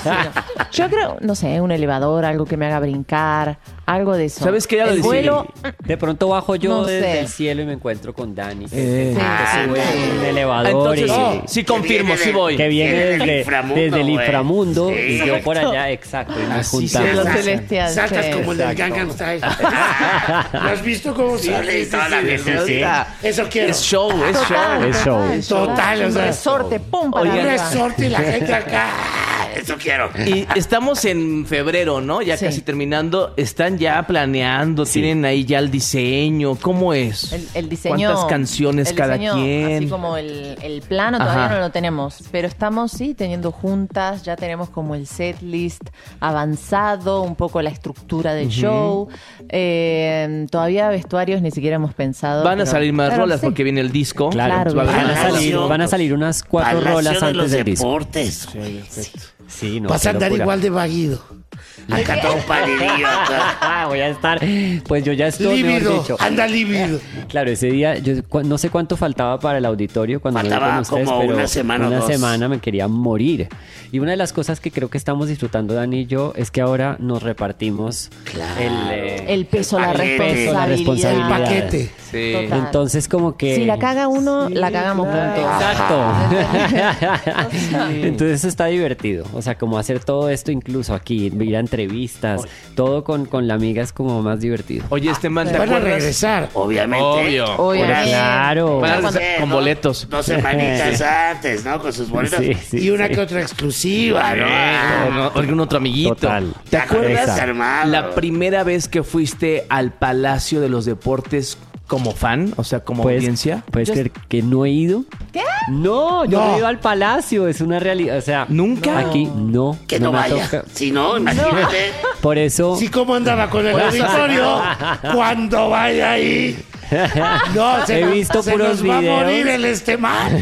Yo creo, no sé, un elevador, algo que me haga brincar, algo de eso. ¿Sabes qué? Ya lo El decía. vuelo, De pronto bajo yo No desde sé. el cielo y me encuentro con Dani. Eh. Que sube en un elevador Entonces, y sí confirmo, viene sí del- voy. que viene del desde el güey. inframundo Sí. y yo por allá, exacto, y nos Así se juntamos. lo celestial. Saltas sí. como el del Exacto. Gangnam Style. ¿Lo has visto cómo sale? sí, Toda la sí, gente, sí, sí. Eso quiero. Es show, es show. Es show. Total, o Un sea. resorte, pum, para Un arriba. resorte y la gente acá. Eso quiero. Y estamos en febrero, ¿no? Ya Sí. casi terminando. ¿Están ya planeando? Sí. ¿Tienen ahí ya el diseño? ¿Cómo es? El diseño. ¿Cuántas canciones el cada diseño, quien? Así como el plano todavía Ajá. no lo tenemos. Pero estamos, sí, teniendo juntas. Ya tenemos como el set list avanzado, un poco la estructura del show. Todavía vestuarios ni siquiera hemos pensado. Van a pero- salir más claro, rolas sí. porque viene el disco. Claro, Claro, van a salir unas 4 Palacio rolas de antes los del disco. Deportes. Sí, no, Vas a qué andar locura. igual de vaguido. Acá todo palidillo. Acá. Voy a estar, pues yo ya estoy, mejor Lívido. dicho. Anda lívido. Claro, ese día, no sé cuánto faltaba para el auditorio cuando me vi Faltaba con ustedes, como pero una semana o dos. semana me quería morir. Y una de las cosas que creo que estamos disfrutando, Dani y yo, es que ahora nos repartimos El peso, la paquete, responsabilidad. la responsabilidad. El paquete. Sí. Total. Entonces como que... Si la caga uno, la cagamos juntos. Exacto. Entonces eso está divertido. O sea, como hacer todo esto incluso aquí, ir a entrevistas, todo con la amiga es como más divertido. Oye, ¿te Van a acuerdas? regresar, obviamente. Obvio. Obviamente. Claro. Van a No regresar sé, con ¿no? boletos. 2 semanitas antes, ¿no? Con sus boletos. Sí, sí, y una sí. que otra exclusiva, ¿no? O algún otro amiguito. Total. ¿Te acuerdas Exacto. Armado. la primera vez que fuiste al Palacio de los Deportes como fan? O sea, como audiencia. ¿Puedes creer que no he ido? ¿Qué? No, yo No. no he ido al Palacio, es una realidad. O sea, ¿Nunca? Aquí no. Que no me vaya. toca. Si no, imagínate. Por eso. Sí, cómo andaba con el auditorio. Cuando vaya ahí. No, He visto se puros nos va a videos. morir el man.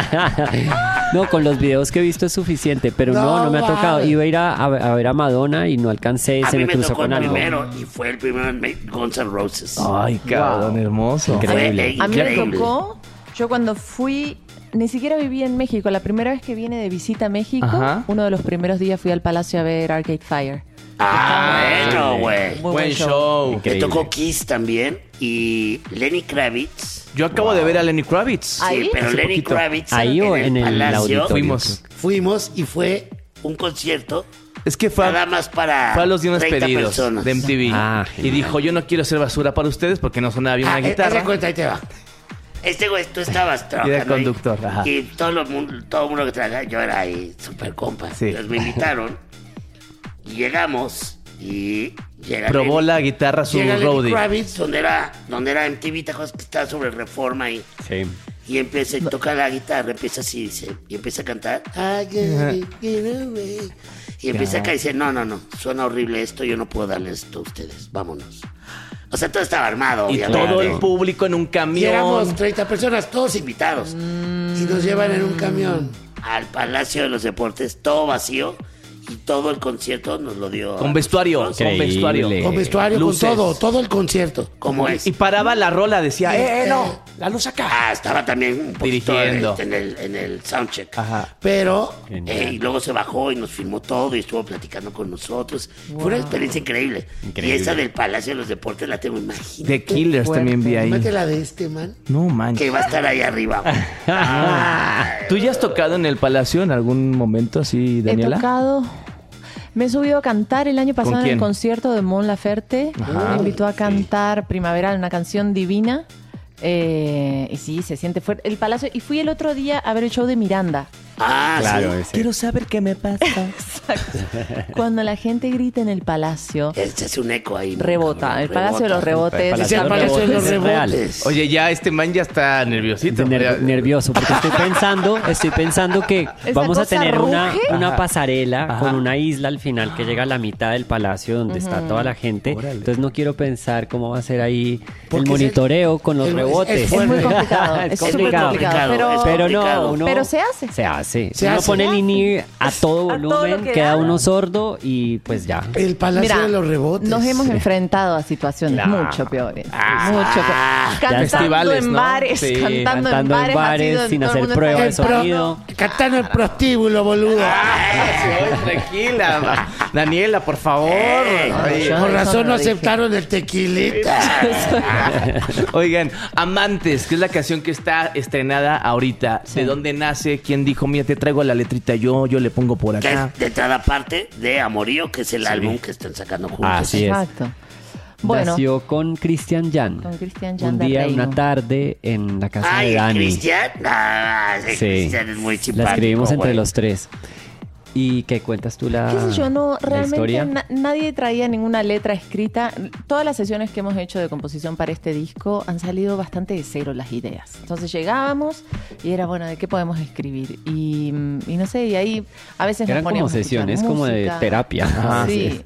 No, con los videos que he visto es suficiente, pero no me ha tocado. vale. Iba a ir a ver a Madonna y no alcancé, A se mí me me cruzó tocó con el algo. primero y fue el primero en Guns N' Roses. Ay, cabrón, hermoso. Increíble. Fue A mí me increíble. tocó, yo cuando fui, ni siquiera viví en México. La primera vez que vine de visita a México, Ajá. uno de los primeros días fui al Palacio a ver Arcade Fire. Bueno, güey. Muy Buen show. Me Increíble. tocó Kiss también y Lenny Kravitz. Yo acabo de ver a Lenny Kravitz. Ahí. Sí, pero Hace Lenny poquito. Kravitz Ahí o en el Palacio auditorio. fuimos y fue un concierto Es que fue nada más para fue a los días 30 pedidos personas. de MTV. Ah, y genial. dijo, yo no quiero hacer basura para ustedes porque no sonaba bien una Haz de guitarra. cuenta, ahí te va. Este güey, tú estabas trabajando Y era conductor, ahí, ajá. y todo el mundo que trabajaba, yo era ahí super compa. Sí. Entonces me invitaron y llegamos y llega Probó Lenny- la guitarra su llega Lenny roadie. Kravitz, donde era MTV, ¿te acuerdas que estaba sobre Reforma ahí? Sí. Y empieza y toca la guitarra, empieza así, dice, y empieza a cantar. I gotta get away. Y empieza acá y dice, no, suena horrible esto, yo no puedo darle esto a ustedes, vámonos. O sea, todo estaba armado, Y obviamente. todo el público en un Y camión. éramos 30 personas, todos invitados. Y nos llevan en un camión al Palacio de los Deportes, todo vacío. y todo el concierto nos lo dio. Con vestuario, con vestuario, luces. con todo el concierto, como es. Y paraba la rola, decía, no, la luz acá. Estaba también un poquito dirigiendo en el soundcheck. Pero, y luego se bajó y nos filmó todo y estuvo platicando con nosotros. Fue una experiencia increíble. Y esa del Palacio de los Deportes la tengo, imagínate. The Killers también vi ahí. Mete la de este, man. No, man. Que va a estar ahí arriba. ¿Tú ya has tocado en el Palacio en algún momento así, Daniela? He tocado. Me he subido a cantar el año pasado en el concierto de Mon Laferte. Me invitó a cantar Primaveral, una canción divina. Y sí, se siente fuerte. El Palacio. Y fui el otro día a ver el show de Miranda. Claro, sí. Quiero saber qué me pasa. Exacto. Cuando la gente grita en el Palacio, se hace un eco ahí. Rebota. El Palacio de los Rebotes. El Palacio de los Rebotes. Oye, ya este man ya está nerviosito. Nervioso, porque estoy pensando que vamos a tener una pasarela con una isla al final que llega a la mitad del palacio donde está toda la gente. Entonces no quiero pensar cómo va a ser ahí el monitoreo con los rebotes. Es muy complicado. Es súper complicado. Pero se hace. Uno pone el INI a todo volumen, queda uno sordo y pues ya. El Palacio de los Rebotes. Nos hemos enfrentado a situaciones mucho peores. Mucho peores. Cantando en bares. Cantando en bares sin hacer prueba de sonido. Cantando en prostíbulo, boludo. Tranquila, Daniela, por favor. Por razón no aceptaron el tequilita. Oigan, Amantes, que es la canción que está estrenada ahorita. ¿De dónde nace? ¿Quién dijo, mira, te traigo la letrita yo le pongo por acá? De cada parte de Amorío, que es el álbum que están sacando juntos. Así es. Exacto. Bueno, nació con Cristian Jan. Un día, una tarde, en la casa de Dani. ¿Cristian? Cristian es muy simpático. La escribimos entre los tres. ¿Y qué cuentas tú la ¿Qué sé yo? No, realmente historia? Nadie traía ninguna letra escrita. Todas las sesiones que hemos hecho de composición para este disco han salido bastante de cero las ideas. Entonces llegábamos y era, bueno, ¿de qué podemos escribir? Y no sé, y ahí a veces eran nos poníamos como sesiones como de terapia. Sí.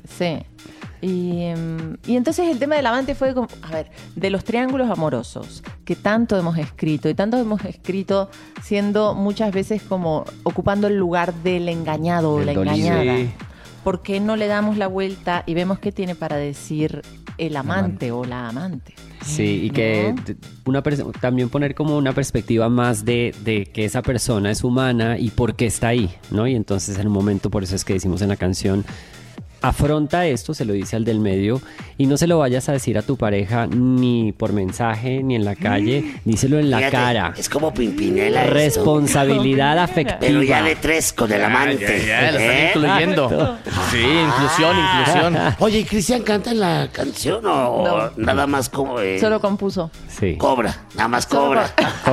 Y entonces el tema del amante fue como, a ver, de los triángulos amorosos que tanto hemos escrito y tanto hemos escrito siendo muchas veces como ocupando el lugar del engañado o la engañada. Sí. ¿Por qué no le damos la vuelta y vemos qué tiene para decir el amante o la amante? Sí, y que también poner como una perspectiva más de que esa persona es humana y por qué está ahí, ¿no? Y entonces en un momento, por eso es que decimos en la canción, afronta esto, se lo dice al del medio, y no se lo vayas a decir a tu pareja ni por mensaje ni en la calle, díselo en la cara. Es como Pimpinela. Responsabilidad afectiva. Pero ya de tres con el amante. Ya lo están incluyendo. Sí, inclusión. Oye, ¿y Cristian canta en la canción o nada más como... Solo compuso. Sí. Cobra, nada más cobra.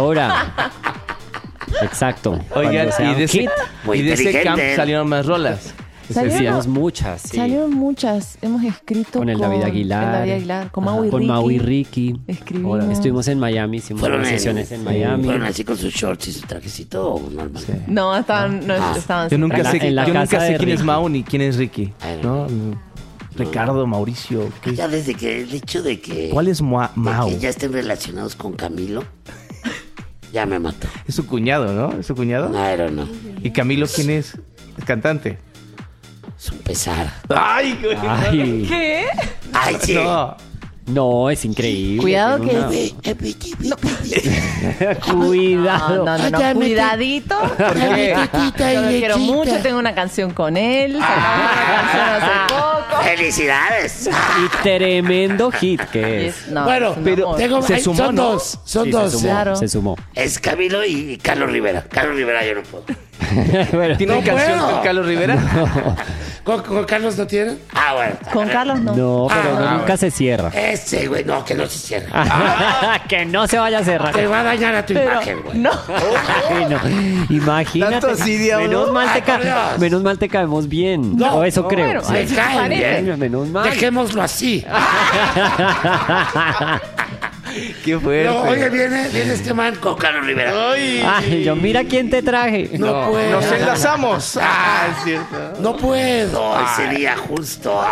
Exacto. Oigan, y de ese camp salieron más rolas. Salieron muchas. Salieron muchas. Hemos escrito con el David Aguilar. Con Mau y Ricky. Con Mau y Ricky. Escribimos. Estuvimos en Miami, hicimos unas sesiones en Miami. ¿Fueron así con sus shorts y su trajecito o normal? Sí. No, estaban yo nunca sé quién es Mau ni quién es Ricky. ¿No? Ricardo, Mauricio. Ya desde que el hecho de que... ¿Cuál es Mau? Que ya estén relacionados con Camilo... Ya me mató. Es su cuñado, ¿no? ¿Es su cuñado? No. ¿Y Camilo quién es? ¿Es cantante? Es un pesar. ¡Ay, güey! ¿Qué? ¡Ay, sí! No, es increíble. Cuidado que... Cuidado. No. Cuidadito. ¿Por qué? Yo lo quiero mucho. Tengo una canción con él. Sacamos una canción hace poco. ¡Felicidades! Y tremendo hit que es. Bueno, pero se sumó, son dos. Son dos. Claro. Se sumó. Es Camilo y Carlos Rivera. Carlos Rivera yo no puedo. ¿Tienen canción con Carlos Rivera? ¿Con Carlos no tienen? Bueno. Con Carlos no. No, pero nunca se cierra. Ese, güey, no, que no se cierra. Que no se vaya a cerrar. Te va a dañar a tu imagen, güey. No. Imagínate. Menos mal te caemos bien. No, eso creo. Me caen bien. Menos mal. Dejémoslo así. Qué fuerte. No, oye, viene este man con Carlos Rivera. Ay, yo, mira quién te traje. No puedo. Nos enlazamos. Es cierto. No puedo ese día justo.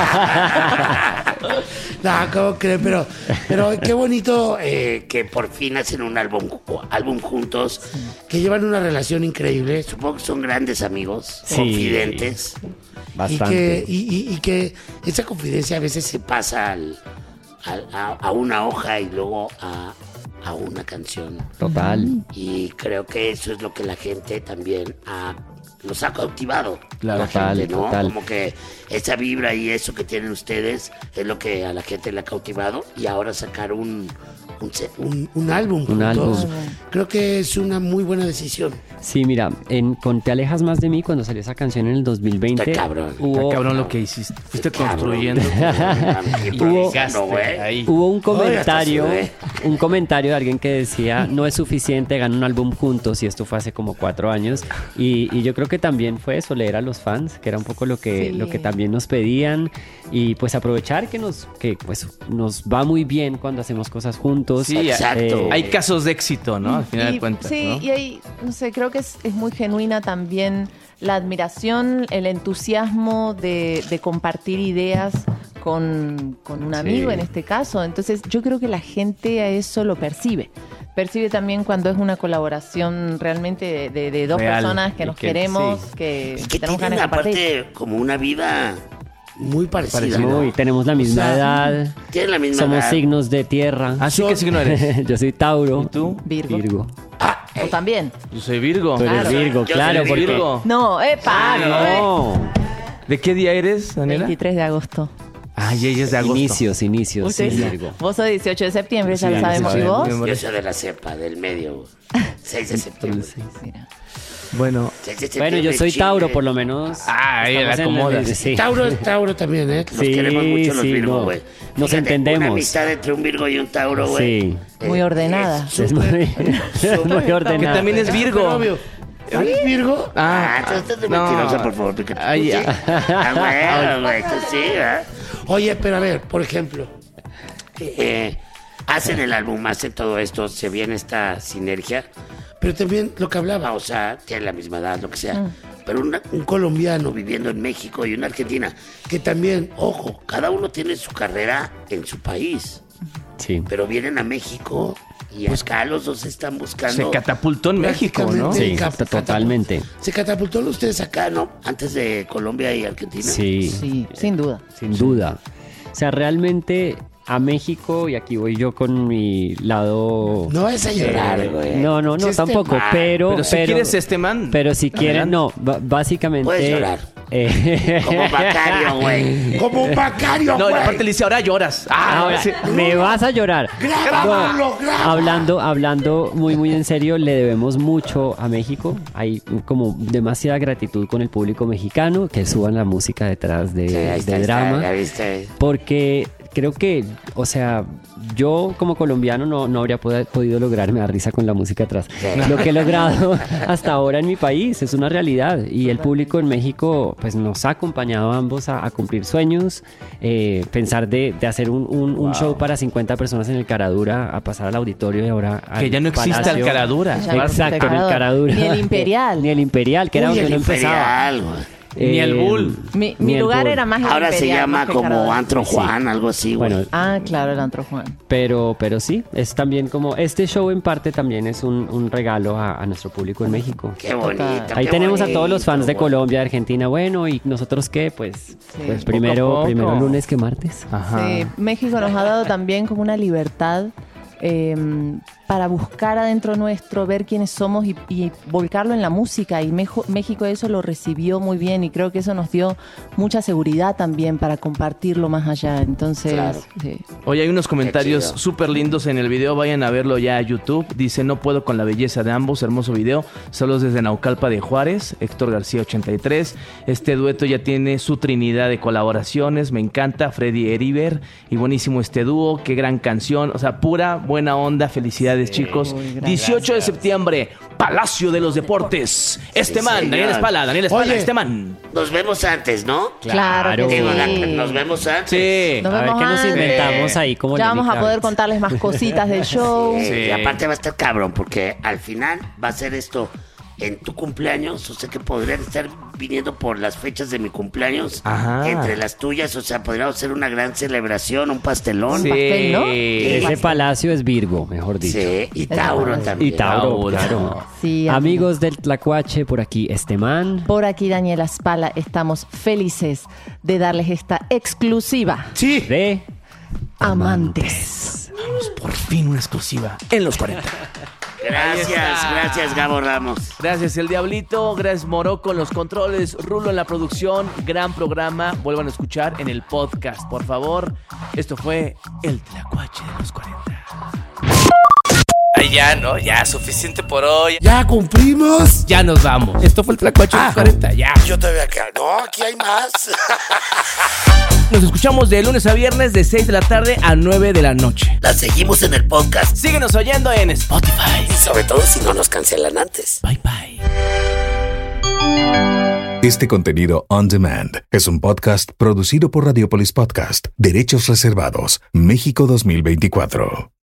No, ¿cómo crees? Pero qué bonito que por fin hacen un álbum juntos, que llevan una relación increíble. Supongo que son grandes amigos, Sí. confidentes. Bastante. Y que esa confidencia a veces se pasa a una hoja y luego a una canción. Total. Y creo que eso es lo que la gente también los ha cautivado. Claro, la total, gente, ¿no? total. Como que esa vibra y eso que tienen ustedes es lo que a la gente le ha cautivado. Y ahora sacar un álbum Un juntos, álbum. creo que es una muy buena decisión. Sí, mira, con Te alejas más de mí, cuando salió esa canción en el 2020, Está cabrón. hubo, Está cabrón lo que hiciste. Fuiste Cabrón. construyendo. Improvisando, güey. Ahí. hubo un comentario, Oye, un comentario de alguien que decía, no es suficiente, ganar un álbum juntos, y esto fue hace como 4 años, y yo creo que también fue eso, leer a los fans, que era un poco lo que también nos pedían, y pues aprovechar que nos va muy bien cuando hacemos cosas juntos. Sí, Exacto. hay casos de éxito, ¿no? Al final de cuentas. Sí, ¿no? y ahí, no sé, creo que es muy genuina también la admiración, el entusiasmo de compartir ideas con un amigo en este caso. Entonces yo creo que la gente a eso lo percibe. Percibe también cuando es una colaboración realmente de dos Real, personas que y nos que- queremos, sí. que Y que tenemos tienen ganas de compartir. aparte como una vida muy parecida. Uy, ¿no? tenemos la misma O sea, edad, tienen la misma somos edad. signos de tierra. ¿Ah, sí? ¿Qué signo eres? Yo soy Tauro. ¿Y tú? Virgo. Ah, ¿O también? Yo soy Virgo. Tú eres Claro. Virgo, Yo claro, soy porque... Virgo. No, epa, No, ¿De qué día eres, Daniela? 23 de agosto. Ay, ella es de agosto. inicios, Usted sí, es- Virgo. Vos sos 18 de septiembre, ya Sí, lo sabemos. ¿Y 18 de vos? septiembre. yo soy de la cepa, del medio. 6 de septiembre. Mira. Bueno. 6 de Bueno, yo septiembre, soy Chile. Tauro, por lo menos. Ah, ella la estamos en acomodas. sí. Tauro es Tauro también, ¿eh? Nos Sí, queremos mucho los sí, Virgos, no. güey. Nos Fíjate, entendemos. Una amistad entre un Virgo y un Tauro, güey. Sí. Muy ordenada. Es muy, muy Que ordenado. también es Virgo. Pero obvio. ¿Eres Virgo? Ah, entonces estás de no. mentirosa, por favor. Porque Ay, tú sí. ya. Bueno, güey, tú sí, ¿eh? Oye, pero a ver, por ejemplo, hacen el álbum, hacen todo esto, se viene esta sinergia, pero también lo que hablaba, o sea, tienen la misma edad, lo que sea, pero un colombiano viviendo en México y una argentina, que también, ojo, cada uno tiene su carrera en su país, Sí. pero vienen a México y acá los dos están buscando. Se catapultó en México, ¿no? prácticamente Sí, totalmente. Se catapultó ustedes acá, ¿no? Antes de Colombia y Argentina. Sí, Sí, sin duda. sin duda. O sea, realmente a México, y aquí voy yo con mi lado... No vas a llorar, güey. No, Si este tampoco, man- pero... Pero si quieres este man. Pero si quieren, no, básicamente... Puedes llorar. Como Macario, güey. Como un Macario, No, y güey. aparte le dice, ahora lloras. Ah, Ahora, sí. me vas a llorar. Grábalo, graba. Hablando muy en serio, le debemos mucho a México. Hay como demasiada gratitud con el público mexicano que suban la música detrás de, Sí, ahí está, de ahí está, drama. ya viste. Porque creo que, o sea, yo como colombiano no habría podido lograr, me da risa con la música atrás. Lo que he logrado hasta ahora en mi país es una realidad y el público en México pues nos ha acompañado a ambos a cumplir sueños, pensar de hacer un show para 50 personas en el Caradura, a pasar al auditorio y ahora al Que ya no existe Palacio. el Caradura. Ya no existe Exacto, en el Caradura. Ni el Imperial. Ni el Imperial, que era Uy, donde el uno empezaba. Imperial, güey. Ni el Bull. Mi Ni el lugar Bull. era más el Ahora se Imperial, llama más que como Caradura. Antro Juan, algo así, güey. Bueno, Ah, claro, el Antro Juan. Pero sí, es también como, este show en parte también es un regalo a nuestro público en México. Qué bonito. Ahí qué tenemos a todos los fans de bonito, Colombia, de Argentina, bueno, y nosotros qué, pues Poco primero, a poco. primero lunes que martes. Ajá. Sí, México nos ha dado también como una libertad para buscar adentro nuestro, ver quiénes somos y volcarlo en la música. Y México eso lo recibió muy bien y creo que eso nos dio mucha seguridad también para compartirlo más allá. Entonces, Claro. sí. Oye, hay unos comentarios Qué chido. súper lindos en el video. Vayan a verlo ya a YouTube. Dice, no puedo con la belleza de ambos. Hermoso video. Saludos desde Naucalpa de Juárez. Héctor García 83. Este dueto ya tiene su trinidad de colaboraciones. Me encanta. Freddy Eriver. Y buenísimo este dúo. Qué gran canción. O sea, pura buena onda. Felicidades. Felicidades, chicos. 18 de septiembre, Palacio de los Deportes. Daniel Espala, Oye, man. Nos vemos antes, ¿no? Claro que Digo, sí. nos vemos antes. Sí. Nos A ver vemos qué nos antes. inventamos ahí. Como Ya Lenny vamos a poder Kravitz. contarles más cositas del show. Y aparte va a estar cabrón, porque al final va a ser esto en tu cumpleaños, o sea que podrían estar viniendo por las fechas de mi cumpleaños, Ajá. entre las tuyas, o sea, podríamos hacer una gran celebración, un pastelón. Sí. pastel, ¿no? Ese palacio es Virgo, mejor dicho. Sí, y Tauro también. Y Tauro, Tauro. claro. Sí, Amigos del Tlacuache, por aquí man. Por aquí, Daniela Espala, estamos felices de darles esta exclusiva. Sí. De Amantes. Por fin una exclusiva en los 40. Gracias, Gabo Ramos. Gracias, El Diablito. Gracias, Morocco en los controles. Rulo en la producción. Gran programa. Vuelvan a escuchar en el podcast, por favor. Esto fue El Tlacuache de los 40. Ay, ya, ¿no? Ya, suficiente por hoy. ¿Ya cumplimos? Ya nos vamos. Esto fue el Tlacuache de los 40, ya. Yo todavía quedo. No, aquí hay más. Nos escuchamos de lunes a viernes de 6 de la tarde a 9 de la noche. La seguimos en el podcast. Síguenos oyendo en Spotify. Y sobre todo si no nos cancelan antes. Bye, bye. Este contenido on demand es un podcast producido por Radiopolis Podcast, Derechos Reservados, México 2024.